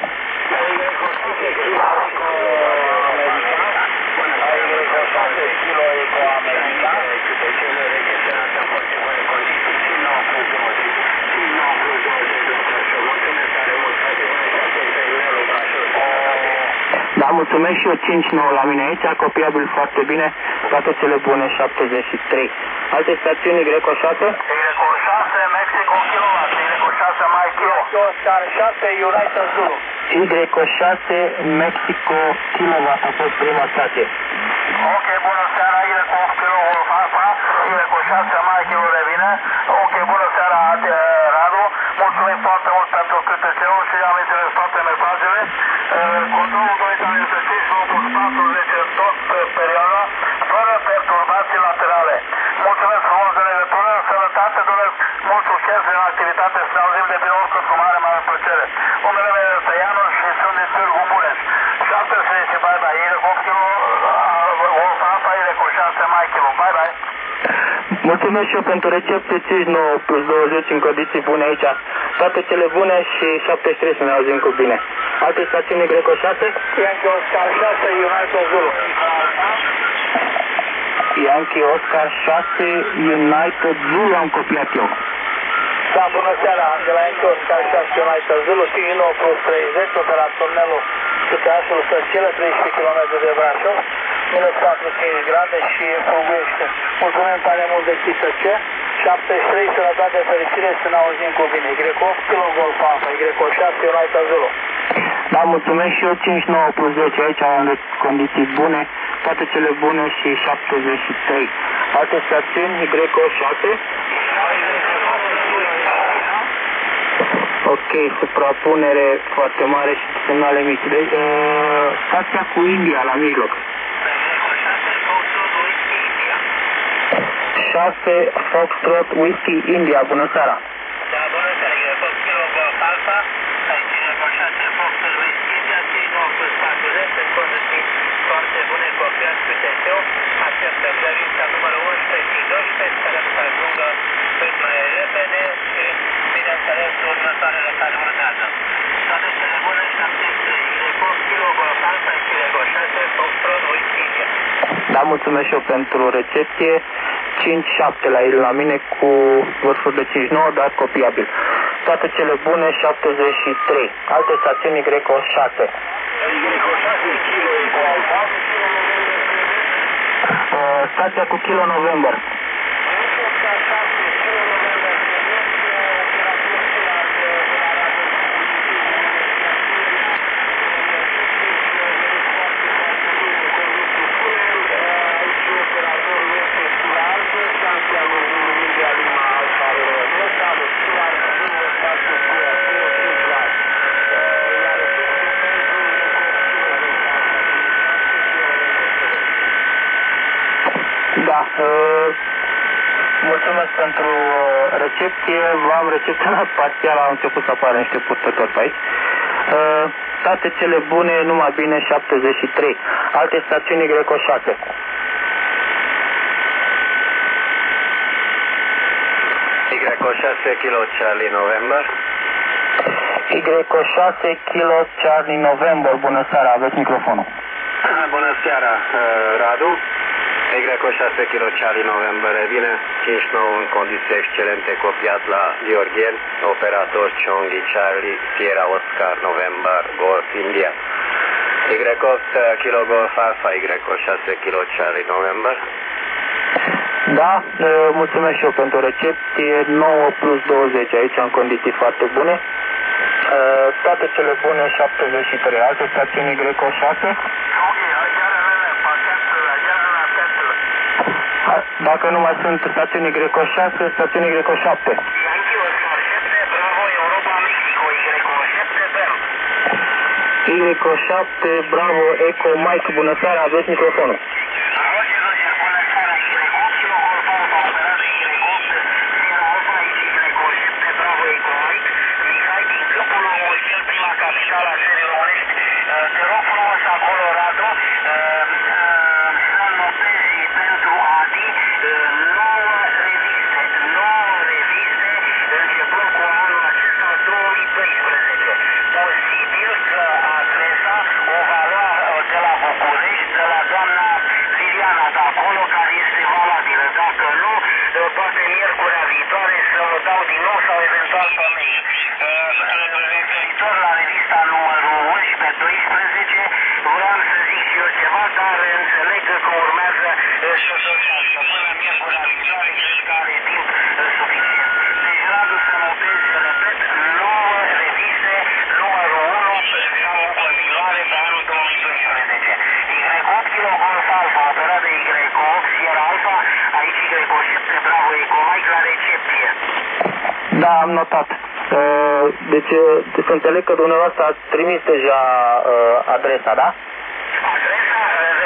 Da, mulțumesc și eu, cinci nouă la mine aici, copiabil foarte bine, toate cele bune, șaptezeci și trei. Alte stațiuni Greco șase? Greco șase, Mexico Kilowatt, Greco șase, Mike Kilo. Oscar șase, United Zulu. Greco șase, Mexico Kilowatt a fost prima stație. Ok, bună seara, Greco opt Kilo Wolf Alpha, Greco șase, Mike Kilo revine. Ok, bună seara, Radu. Mulțumim foarte mult pentru Q T C-ul și am înțeles toate mesajele. Controlul doi este cinci nouă plus patruzeci în tot perioada, fără perturbații laterale. Mulțumesc frumos de legătură, sănătate, doresc mult succes în activitate, să ne auzim de bine oricât cu mare, mare plăcere. Numele meu este Ianuș și sunt din Târgu Mureș. șaptezeci și bye bye, Ireco opt Kilo, Wolf Alpha, Ireco șase, Mike Kilo, bye bye. Mulțumesc și eu pentru recepție, cinci nouă plus douăzeci în condiții bune aici, toate cele bune și șaptezeci și trei să ne auzim cu bine. Alte stațiuni Greco șase? Yankee Oscar șase, United Zulu. Yankee Oscar șase, United Zulu, am copiat eu. Da, bună seara, de la Yankee Oscar șase, United Zulu, cinci nouă plus treizeci, operator Nelu, Câteașul Săcilă, treizeci de kilometri de Brașov, minus patruzeci și cinci grade și Făguiește. Mulțumim tare mult de Q T C, șaptezeci și trei, sănătate, fericire, să ne auzim cu bine. Greco opt Kilo Golf Alpha, Greco șase, United Zulu. Da, mulțumesc și eu, cinci nouă plus zece aici, am condiții bune, toate cele bune și șaptezeci și trei. Alte stațiuni, Greco șase? Ok, suprapunere foarte mare și semnale mici. Deci, uh, stația cu India la mijloc. șase Foxtrot Whiskey India, bună seara. Da, bună seara, e Fox Kilo Golf Alpha, aici e cu șase Foxtrot Whiskey India, cei nouă plus patruzeci, în condiții foarte bune, copiați cu T S O, așteptăm de lista numărul unsprezece și doisprezece, care să ajungă cât mai repede și, bineînțeles, următoarele care urmează. Toate cele bune, șapte trei, Fox Kilo Golf Alpha, aici e cu șase Foxtrot Whiskey India. Da, mulțumesc și eu pentru recepție. cinci șapte la, la mine cu vârfuri de cinci nouă, dar copiabil. Toate cele bune, șaptezeci și trei. Alte stațiuni Greco șase. Uh, stația cu Kilo November. Da, uh, mulțumesc pentru recepție, v-am recepționat parțial, au început să apară niște purtători pe aici. Uh, toate cele bune, numai bine, șaptezeci și trei. Alte stațiuni Greco șase. Greco șase Kilo Charlie November. Greco șase Kilo Charlie November, bună seara, aveți microfonul. Bună seara, Radu. Greco șase Kilo Charlie November revine, cinci nouă în condiții excelente, copiat la Georgien, operator Chongi Charlie, Sierra Oscar November, Golf India. Y opt Kilo Golf Alpha, Y șase Kilo Charlie November. Da, mulțumesc și eu pentru recepție, nouă plus douăzeci aici în condiții foarte bune. Toate cele bune, șaptezeci și trei. Alte stațiuni Greco șase? Dacă nu mai sunt stațiuni Greco șase, stațiuni Greco șapte. Y șapte, Bravo, Eco, Mike, bună seara, aveți microfonul. Te rog frumos acolo, Radu, să notezi pentru Adi nouă reviste, nouă reviste începând cu anul acesta două mii doisprezece. Posibil că adresa o va lua de la București, de la doamna Liliana de acolo, care este valabilă. Dacă nu, poate miercurea viitoare să o dau din nou sau eventual pe mail. Referitor la revista numărul unsprezece doisprezece, vreau să zic și eu ceva, dar înțeleg că urmează și o să până miercurea viitoare, cred că are timp suficient. Deci, Radu, să notezi, repet, nouă reviste, numărul unu, sau în continuare pe anul două mii doisprezece. Y opt Kilo Golf Alpha, operat de Y opt Sierra Alpha, aici Y șapte Bravo Eco Mike la recepție. Da, am notat. Deci, să înțeleg că dumneavoastră ați trimis deja uh, adresa, da? Adresa?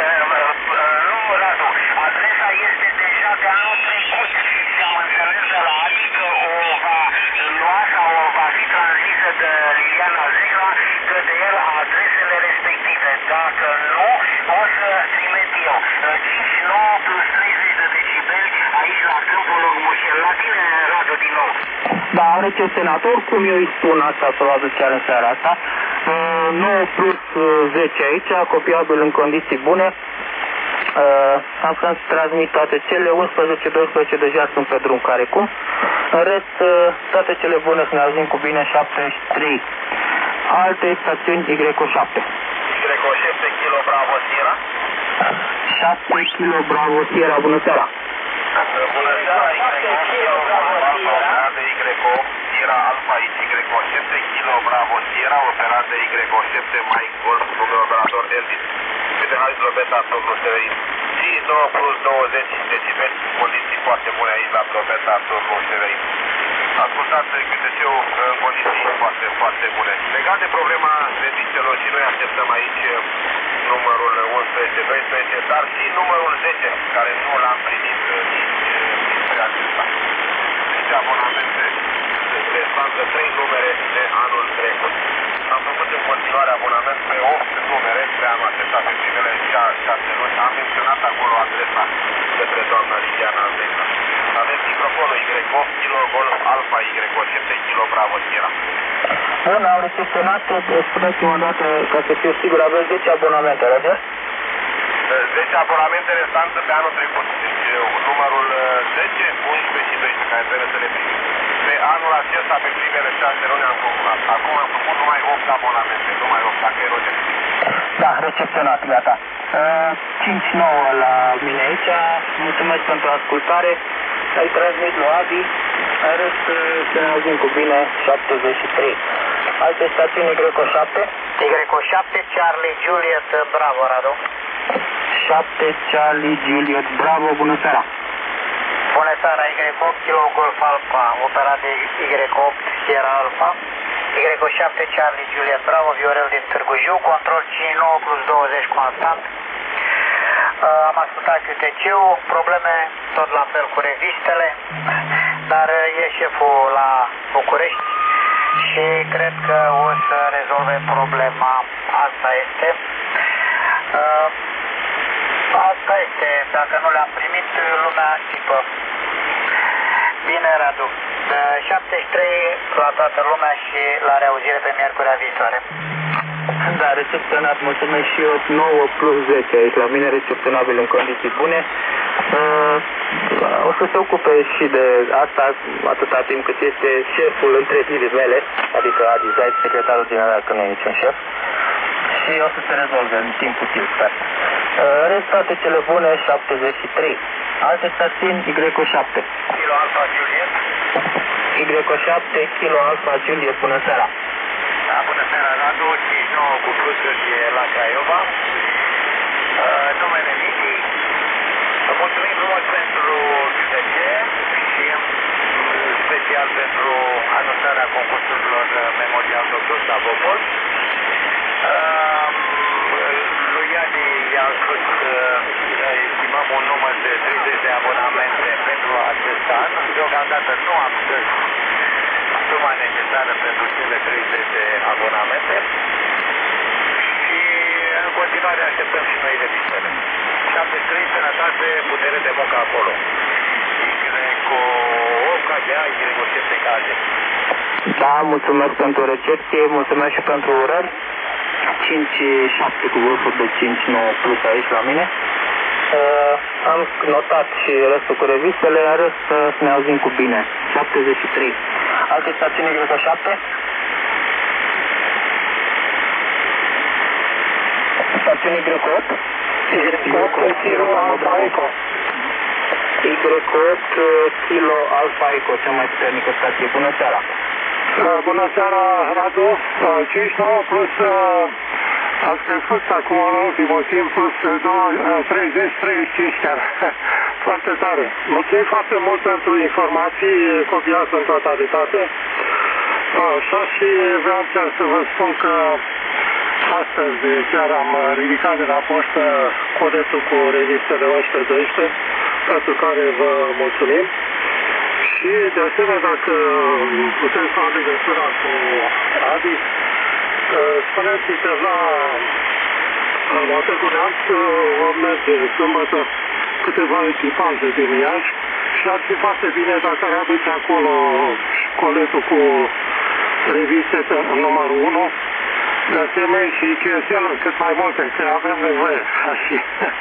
Nu, Radu. Adresa este deja de anul trecut și am înțeles de la Adi că o va lua sau o va fi transmisă de Liliana Zegla către el adresele respective. Dacă nu, o să trimit eu. cinci nouă plus treizeci de decibeli aici la câmpul Mușel. La tine, Radu, din nou. Da, are ce senator, cum eu îi spun asta, să o aduc chiar în seara asta. Uh, nouă plus zece aici, copiabil în condiții bune. Uh, am să transmit toate cele, unsprezece doisprezece deja sunt pe drum care cum. În rest, uh, toate cele bune să ne auzim cu bine, șaptezeci și trei. Alte stațiuni Y șapte. Y șapte Kilo Bravo Sierra. șapte Kilo Bravo Sierra, bună seara. Bună seara, Y Kilo Bravo Sierra. Sierra Alpha, aici Y șapte Kilo Bravo Sierra, operat de Y șapte Mike Golf, numele operator Elvis. Câte hai Drobeta, Turnu Severin. Și nouă plus douăzeci decibeli, condiții foarte bune aici la Drobeta, Turnu Severin. ascultat Q T C-ul în condiții foarte, foarte bune. Legat de problema reviselor, și noi așteptăm aici numărul unsprezece doisprezece, dar și numărul zece, care nu l-am primit nici, nici pe acesta. Deci abonamente restantă trei numere de anul trecut. Am făcut în continuare abonament pe opt numere pe anul acesta, pe primele șase luni. Am menționat acolo adresa către doamna Liliana Alteca. Aveți microfonul Y opt Kilo Golf Alpha Y șapte Kilo Bravo Sierra. Bun, am recepționat, spuneți-mă o dată, ca să fiu sigur, aveți zece abonamente, Roger? zece abonamente restante pe anul trecut. Deci numărul zece, unsprezece și doisprezece, care trebuie să le primim. Pe anul acesta, pe primele șase luni am făcut. Acum am făcut numai opt abonamente, numai opt, dacă e Roger. Da, recepționat, gata. cinci nouă la mine aici, mulțumesc pentru ascultare, ai transmit lui Adi, în rest să ne auzim cu bine, șaptezeci și trei. Alte stațiuni Y șapte? Y șapte, Charlie Juliet, Bravo, Radu. șapte Charlie Juliet, Bravo, bună seara. Bună seara, Y opt Kilo Golf Alpha, operat de Y opt Sierra Alpha. Y șapte Charlie Juliet Bravo, Viorel din Târgu Jiu, control cinci nouă plus douăzeci constant. Uh, am ascultat Q T C-ul, probleme tot la fel cu revistele, dar e șeful la București și cred că o să rezolve problema. Asta este. Uh, asta este, dacă nu le-am primit, lumea tipă. Bine, Radu. șaptezeci și trei la toată lumea și la reauzire pe miercurea viitoare. Da, recepționat, mulțumesc și eu, nouă plus zece aici la mine, recepționabil în condiții bune. Uh, o să se ocupe și de asta atâta timp cât este șeful întregirii mele, adică Adi Zait, secretarul general, că nu e niciun șef. Și o să se rezolve în timp util, sper. Uh, rest toate cele bune, șaptezeci și trei. Alte stațiuni, Y șapte. Kilo Alpha Juliet. Y șapte, Kilo Alpha Juliet, bună seara. Da, bună seara, Radu, cinci nouă cu plusuri la Craiova. Uh, numele Miti. Mulțumim frumos pentru Q T C și special pentru anunțarea concursurilor Memorial Doctor Savopol. Uh, lui Adi i-a spus că estimăm un număr de treizeci de abonamente pentru acest an. Deocamdată nu am găsit suma necesară pentru cele treizeci de abonamente și în continuare așteptăm și noi revistele. șaptezeci și trei, sănătate, putere de muncă acolo. Y-cu opt K G A, Y-cu șapte K G. Da, mulțumesc pentru recepție, mulțumesc și pentru urări. cinci șapte cu vârful de cinci nouă plus aici la mine. Uh, am notat și restul cu revistele, în rest să ne auzim cu bine. șaptezeci și trei. Alte stațiuni Y șapte? Stațiuni Y opt? Y opt, Kilo Alpha Eco. Y opt, Kilo Alpha Eco, cea mai puternică stație. Bună seara! Bună seara, Radu. cinci nouă plus ați crescut acum în ultimul timp plus treizeci, treizeci și cinci chiar. Foarte tare. Mulțumim foarte mult pentru informații, copiați în totalitate. Așa și vreau chiar să vă spun că astăzi chiar am ridicat de la poștă codetul cu revistele unsprezece doisprezece, pentru care vă mulțumim. Și de asemenea, dacă putem să am legătura cu Adi, spuneți-i că la Motegul Neamț vom merge sâmbătă câteva echipaje din Iași și ar fi foarte bine dacă ar aduce acolo coletul cu reviste numărul unu, de asemenea și Q S L cât mai multe, că avem nevoie. Și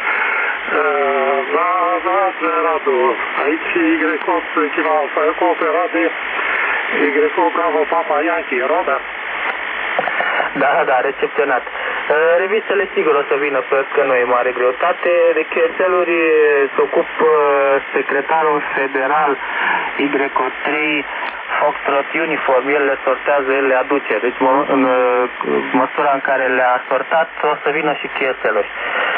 la Radu, aici Y opt Kilo Alpha Eco, operat de Y opt Bravo Papa Yankee, Robert. Da, da, recepționat. Revistele sigur o să vină pe că nu e mare greutate. De Q S L-uri se ocupă secretarul federal Y trei Foxtrot Uniform. El le sortează, el le aduce. Deci în măsura în care le-a sortat o să vină și Q S L-uri.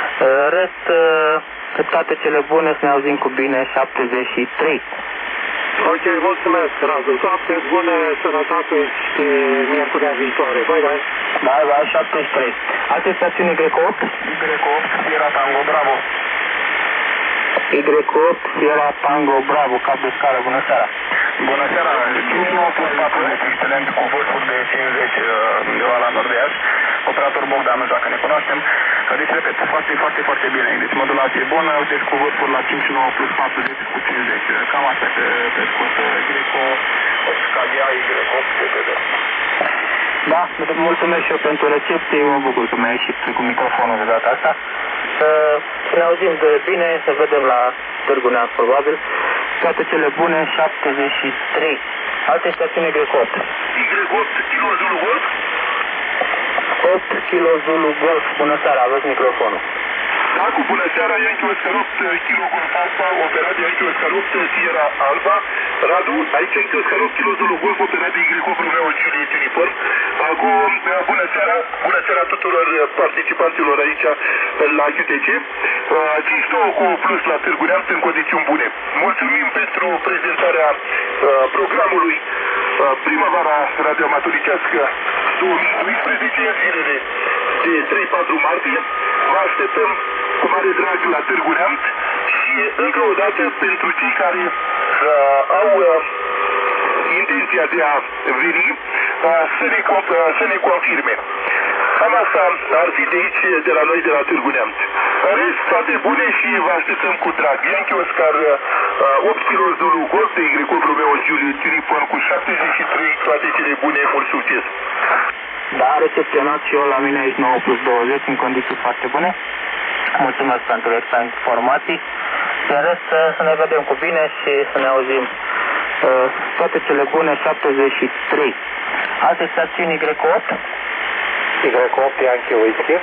Rest, toate cele bune, să ne auzim cu bine, șaptezeci și trei. Ok, mulțumesc, Radu. Toate bune, sănătate și miercurea viitoare. Bye, bye. Bye, bye, șaptezeci și trei. Alte stațiuni Y opt? Y opt, Sierra Tango, Bravo. Y opt, Sierra Tango, Bravo, cap de scară, bună seara. Bună seara, cinci nouă plus patruzeci, excelent, cu vârfuri de cincizeci undeva la nord-est. Operator Bogdan, nu știu dacă ne cunoaștem. Deci, repet, foarte, foarte, foarte bine. Deci, modulație bună, deci cu vârfuri la cinci nouă plus patruzeci cu cincizeci. Cam asta pe, pe scurt, Greco, Scadia, Y opt, C P D. Da, mulțumesc și eu pentru recepție, mă bucur că mi-a ieșit cu microfonul de data asta. Să, să ne auzim de bine, să vedem la Târgu Neamț, probabil. Toate cele bune, șaptezeci și trei. Alte stațiuni Y opt. Y opt, Kilo Zulu Golf. opt Kilo Zulu Golf, bună seara, aveți microfonul. Da, cu bună seara, Yankee Oscar opt, Kilo Golf Alpha, operat de Yankee Oscar opt, Sierra Alpha. Radu, aici Yankee Oscar opt, Kilo Zulu Golf, operat de Y opt, Romeo Juliet Uniform. Cu bună seara, bună seara tuturor participanților aici la Q T C. cinci nouă cu plus la Târgu Neamț în condiții bune. Mulțumim pentru prezentarea programului Primăvara radioamatoricească două mii doisprezece, zilele de trei patru martie. Vă așteptăm cu mare drag la Târgu Neamț și încă o dată pentru cei care uh, au uh, intenția de a veni uh, să, ne, uh, să ne confirme. Cam asta ar fi de aici, de la noi, de la Târgu Neamț. În rest, toate bune și vă așteptăm cu drag. Yankee Oscar uh, opt Kilo Zulu Golf de Y opt Romeo Juliet Uniform cu șaptezeci și trei, toate cele bune, mult succes! Da, recepționat și eu la mine aici nouă plus douăzeci în condiții foarte bune. Mulțumesc pentru extra informații. Și în rest să ne vedem cu bine și să ne auzim. Uh, toate cele bune, șaptezeci și trei. Alte stațiuni Y opt? Y opt, Yankee Whiskey.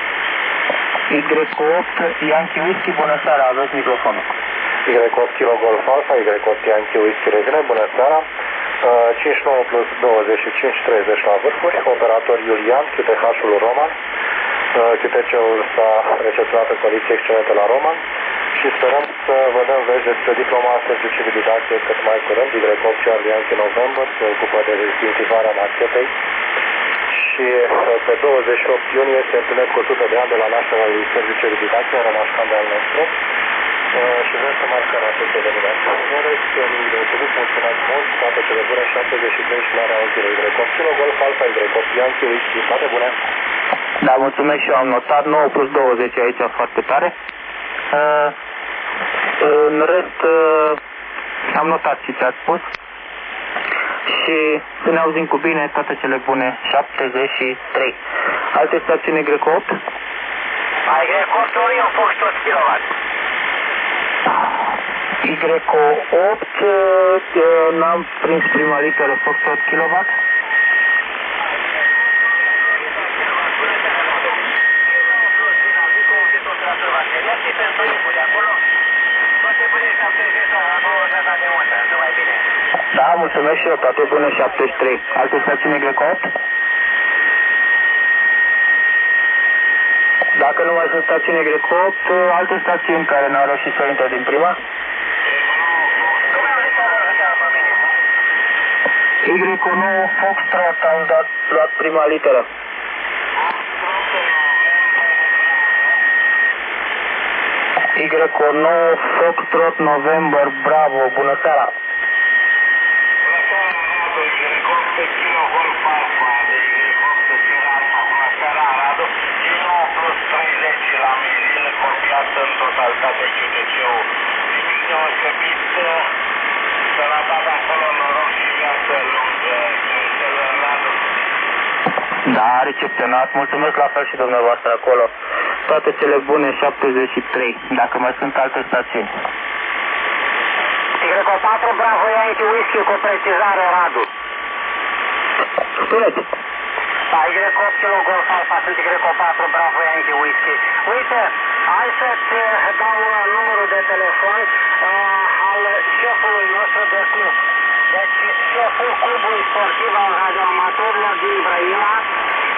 Y opt, Yankee Whiskey, bună seara, aveți microfonul. Y opt, Kilo Golf Alpha, Y opt, Yankee Whiskey, Regine, bună seara. cinci nouă plus douăzeci și cinci treizeci la vârfuri, operator Iulian, Q T H-ul Roman. Q T C-ul s-a recepționat în condiții excelente la Roman și sperăm să vă dăm vești despre diploma de civilizație cât mai curând. Y opt Charlie Yankee November se ocupă de definitivarea machetei și pe douăzeci și opt iunie se împlinesc o sută de ani de la nașterea lui Sergiu Civilizație, în rămaș cam de al nostru. Și vrem să marcăm acest eveniment. În rest, nimic de autobuz, mulțumesc mult, toate cele bune, șaptezeci și trei și la reauzire. Y opt Kilo Golf Alpha, Y opt Yankee Whiskey, toate bune. Da, mulțumesc și eu am notat, nouă plus douăzeci aici, foarte tare. Uh, în rest, uh, am notat ce ți-ați spus. Și să ne auzim cu bine, toate cele bune, șaptezeci și trei. Alte stațiuni Y opt? Y opt, Orion Foxtrot Kilowatt. Y opt, n-am prins prima literă, Foxtrot Kilowatt. Da, mulțumesc și eu, toate bune, șaptezeci și trei. Alte stațiuni Y opt? Dacă nu mai sunt stațiuni Y opt, alte stațiuni care n-au reușit să intre din prima? Y nouă Foxtrot, am dat, luat prima literă. Y nouă Foxtrot November, Bravo, bună seara! În totalitate Q T C-ul bine osebit, sănătate acolo, noroc și viață lungă, Da, recepționat, mulțumesc la fel și dumneavoastră acolo. Toate cele bune, șaptezeci și trei, dacă mai sunt alte stațiuni. Y patru, Bravo, Yankee Whiskey cu precizare, Radu. Spuneți. Da, Y opt, Kilo Golf Alpha, sunt Y patru, Bravo, Yankee Whiskey. Uite, hai să-ți dau numărul de telefon uh, al șefului nostru de club. Deci, șeful clubului sportiv al radioamatorilor din Brăila,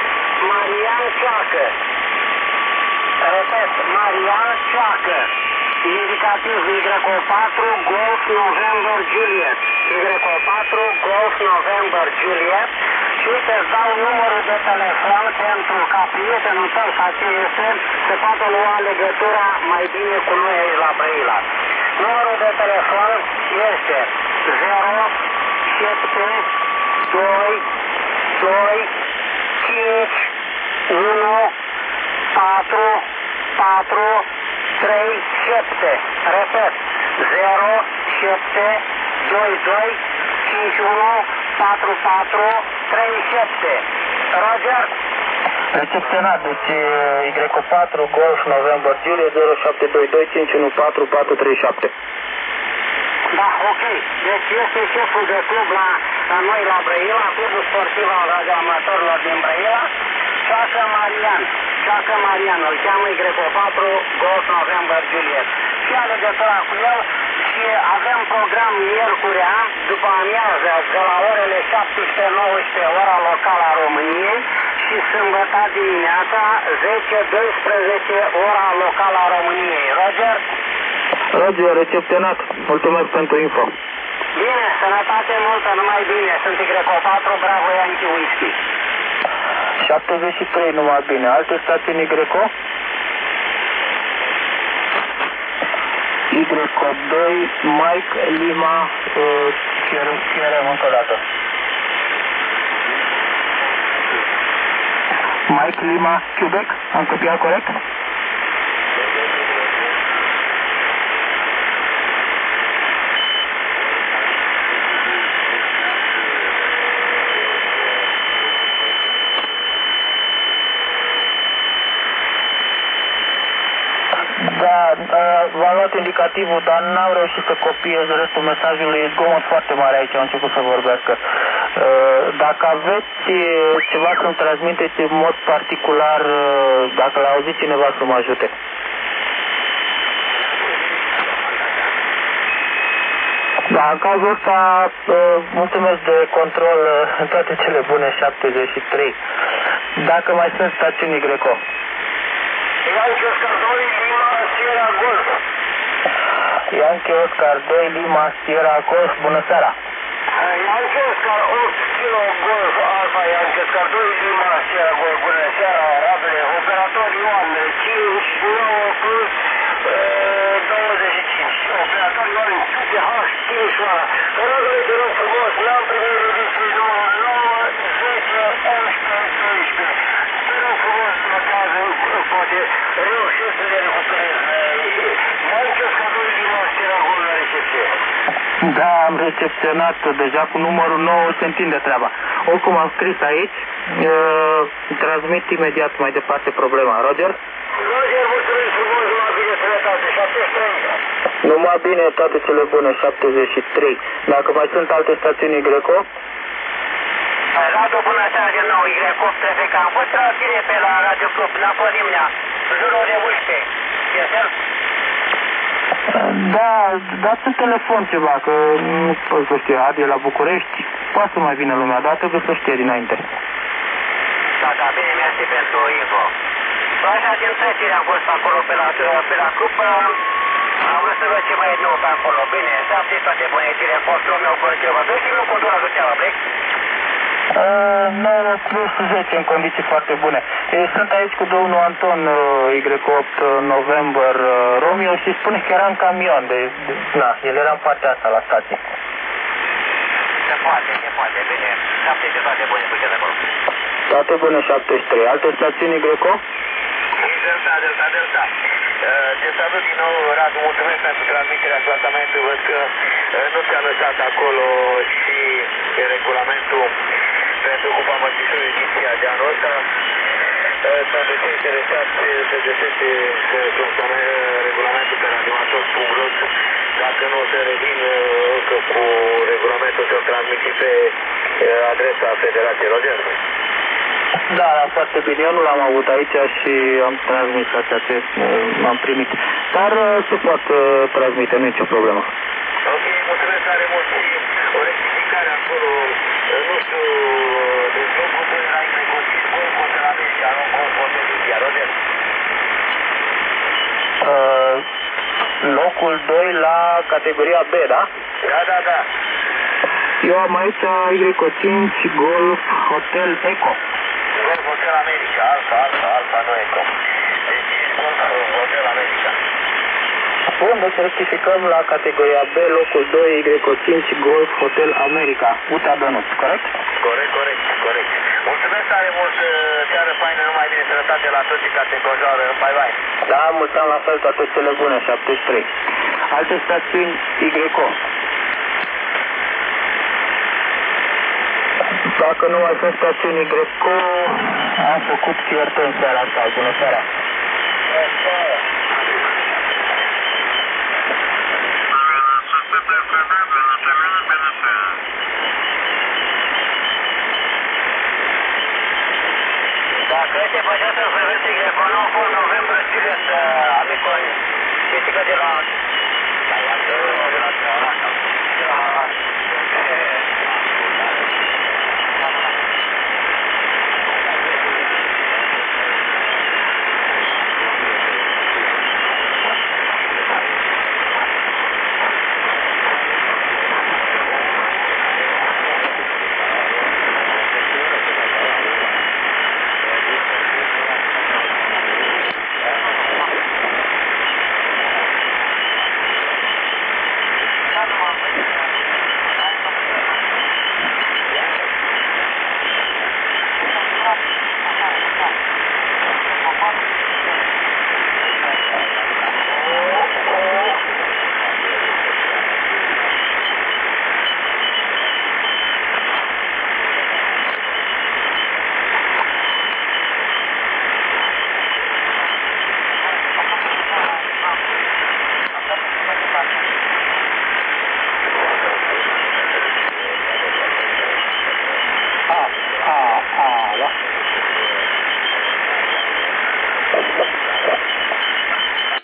Marian Cioacă. Repet, Marian Cioacă. indicativ Y patru, Golf November Juliet. Y patru, Golf November Juliet. Și îți dau numărul de telefon pentru ca prietenul tău sau ce este să poată lua legătura mai bine cu noi aici la Brăila. Numărul de telefon este zero șapte doi doi cinci unu patru patru trei șapte. Repet, zero șapte doi doi cinci unu patru patru trei șapte. Roger? Recepționat, deci Y patru, Golf November Juliet, zero șapte doi doi cinci unu patru patru trei șapte. Da, ok. Deci este șeful de club la, la noi la Brăila, clubul sportiv al radioamatorilor din Brăila, Ceacă Marian. Ceacă Marian, îl cheamă Y patru, Golf November Juliet. Și a legătura cu el și avem program miercurea, după amiază, de la orele șaptesprezece nouăsprezece, ora locală a României, și sâmbătă dimineața, zece doisprezece, ora locală a României. Roger? Roger, recepționat. Mulțumesc pentru info. Bine, sănătate multă, numai bine. Sunt Y patru, Bravo Yankee Whisky. șaptezeci și trei, numai bine. Alte stațiuni Y? Y doi, Mike Lima, Sierra, încă o dată. Mike Lima, Quebec, am copiat corect? Da, v-am luat indicativul, dar n-am reușit să copiez restul mesajului. E zgomot foarte mare aici, au început să vorbească. Dacă aveți ceva să-mi transmiteți în mod particular, dacă l-a auzit cineva, să mă ajute. Da, în cazul ăsta, mulțumesc de control în toate cele bune, șaptezeci și trei. Dacă mai sunt stațiuni Y. Yankee Oscar doi, Lima, Sierra Golf. Yankee Oscar doi, Lima, Sierra Golf, bună seara. Yankee Oscar opt, Kilo Golf, Alfa, Yankee Oscar doi, Lima, Sierra Golf, bună seara, rabele, operator Ioan, cinci, nouă plus douăzeci și cinci. Operator Ioan, cinci H, Timișoara. Rogului de rog frumos, n-am primit revizii nouă, nouă, zece, unsprezece, doisprezece. Te rog frumos, notează, poate reușesc să le recuperez. Yankee Oscar doi, Lima, Sierra Golf la recepție. Da, am recepționat deja cu numărul nouă, se întinde treaba. Oricum am scris aici, uh, transmit imediat mai departe problema. Roger? Roger, mulțumesc frumos, numai bine, sănătate, șaptezeci și trei. Numai bine, toate cele bune, șaptezeci și trei. Dacă mai sunt alte stațiuni Y? Radio, bună seara din nou, Y opt, T V K. Am fost la tine pe la Radio Club, n-a fost nimeni, jurul de unsprezece. Este? Da, dați un telefon ceva, că nu pot să știu, Adie la București, poate să mai vină lumea, dar trebuie să știe dinainte. Da, da, bine, mersi pentru info. Așa, din trecere am fost acolo pe la, pe la club, am vrut să văd ce mai e nou pe acolo. Bine, să-am toate bunătire, postul meu până ceva. Dă și nu contul la Luceava, plec? nouă plus zece în condiții foarte bune. Ei, sunt aici cu domnul Anton, Y opt November Romeo, și spune că era în camion. De, de, na, el era în partea asta la stație. Se poate, se poate. Bine, șaptezeci toate bune, duceți acolo. Toate bune, șaptezeci și trei. Alte stațiuni Y? Delta, Delta, Delta. Te salut din nou, Radu, mulțumesc pentru transmiterea clasamentului. Văd că nu ți-a lăsat acolo și regulamentul pentru Cupa Mărțișorii ediția de anul ăsta. Pentru cei interesați se găsește regulamentul pe radioamator punct ro. Dacă nu se revin încă cu regulamentul, să-l transmiti pe adresa Federației. Roger? Da, foarte bine. Eu nu l-am avut aici și am transmis astea ce am primit. Dar se poate transmite, nu e nicio problemă. Ok, mulțumesc tare mult și o rectificare acolo, nu știu, deci nu cum era inclusiv gol contra la Belgia, nu gol contra Libia, Roger? Locul doi la categoria B, da? Da, da, da. Eu am aici Y cinci Golf Hotel Eco. Golf Hotel America, Alfa, Alfa, Alfa, nu Eco. Deci Golf Hotel America. Bun, deci rectificăm la categoria B, locul doi, Y cinci Golf Hotel America, Uta Donut, corect? Corect, corect, corect. Mulțumesc tare mult, seară faină, numai bine, sănătate la toți categoriile, bye bye. Da, mulțumim la fel, toate cele bune, șaptezeci și trei. Alte stațiuni Y O. Dacă nu mai sunt stațiuni Y O, am făcut fiertă în seara asta. Bună seara! Dacă este făceată să vedeți, e cu nouă novembrie, Sirius, amicoi, este de la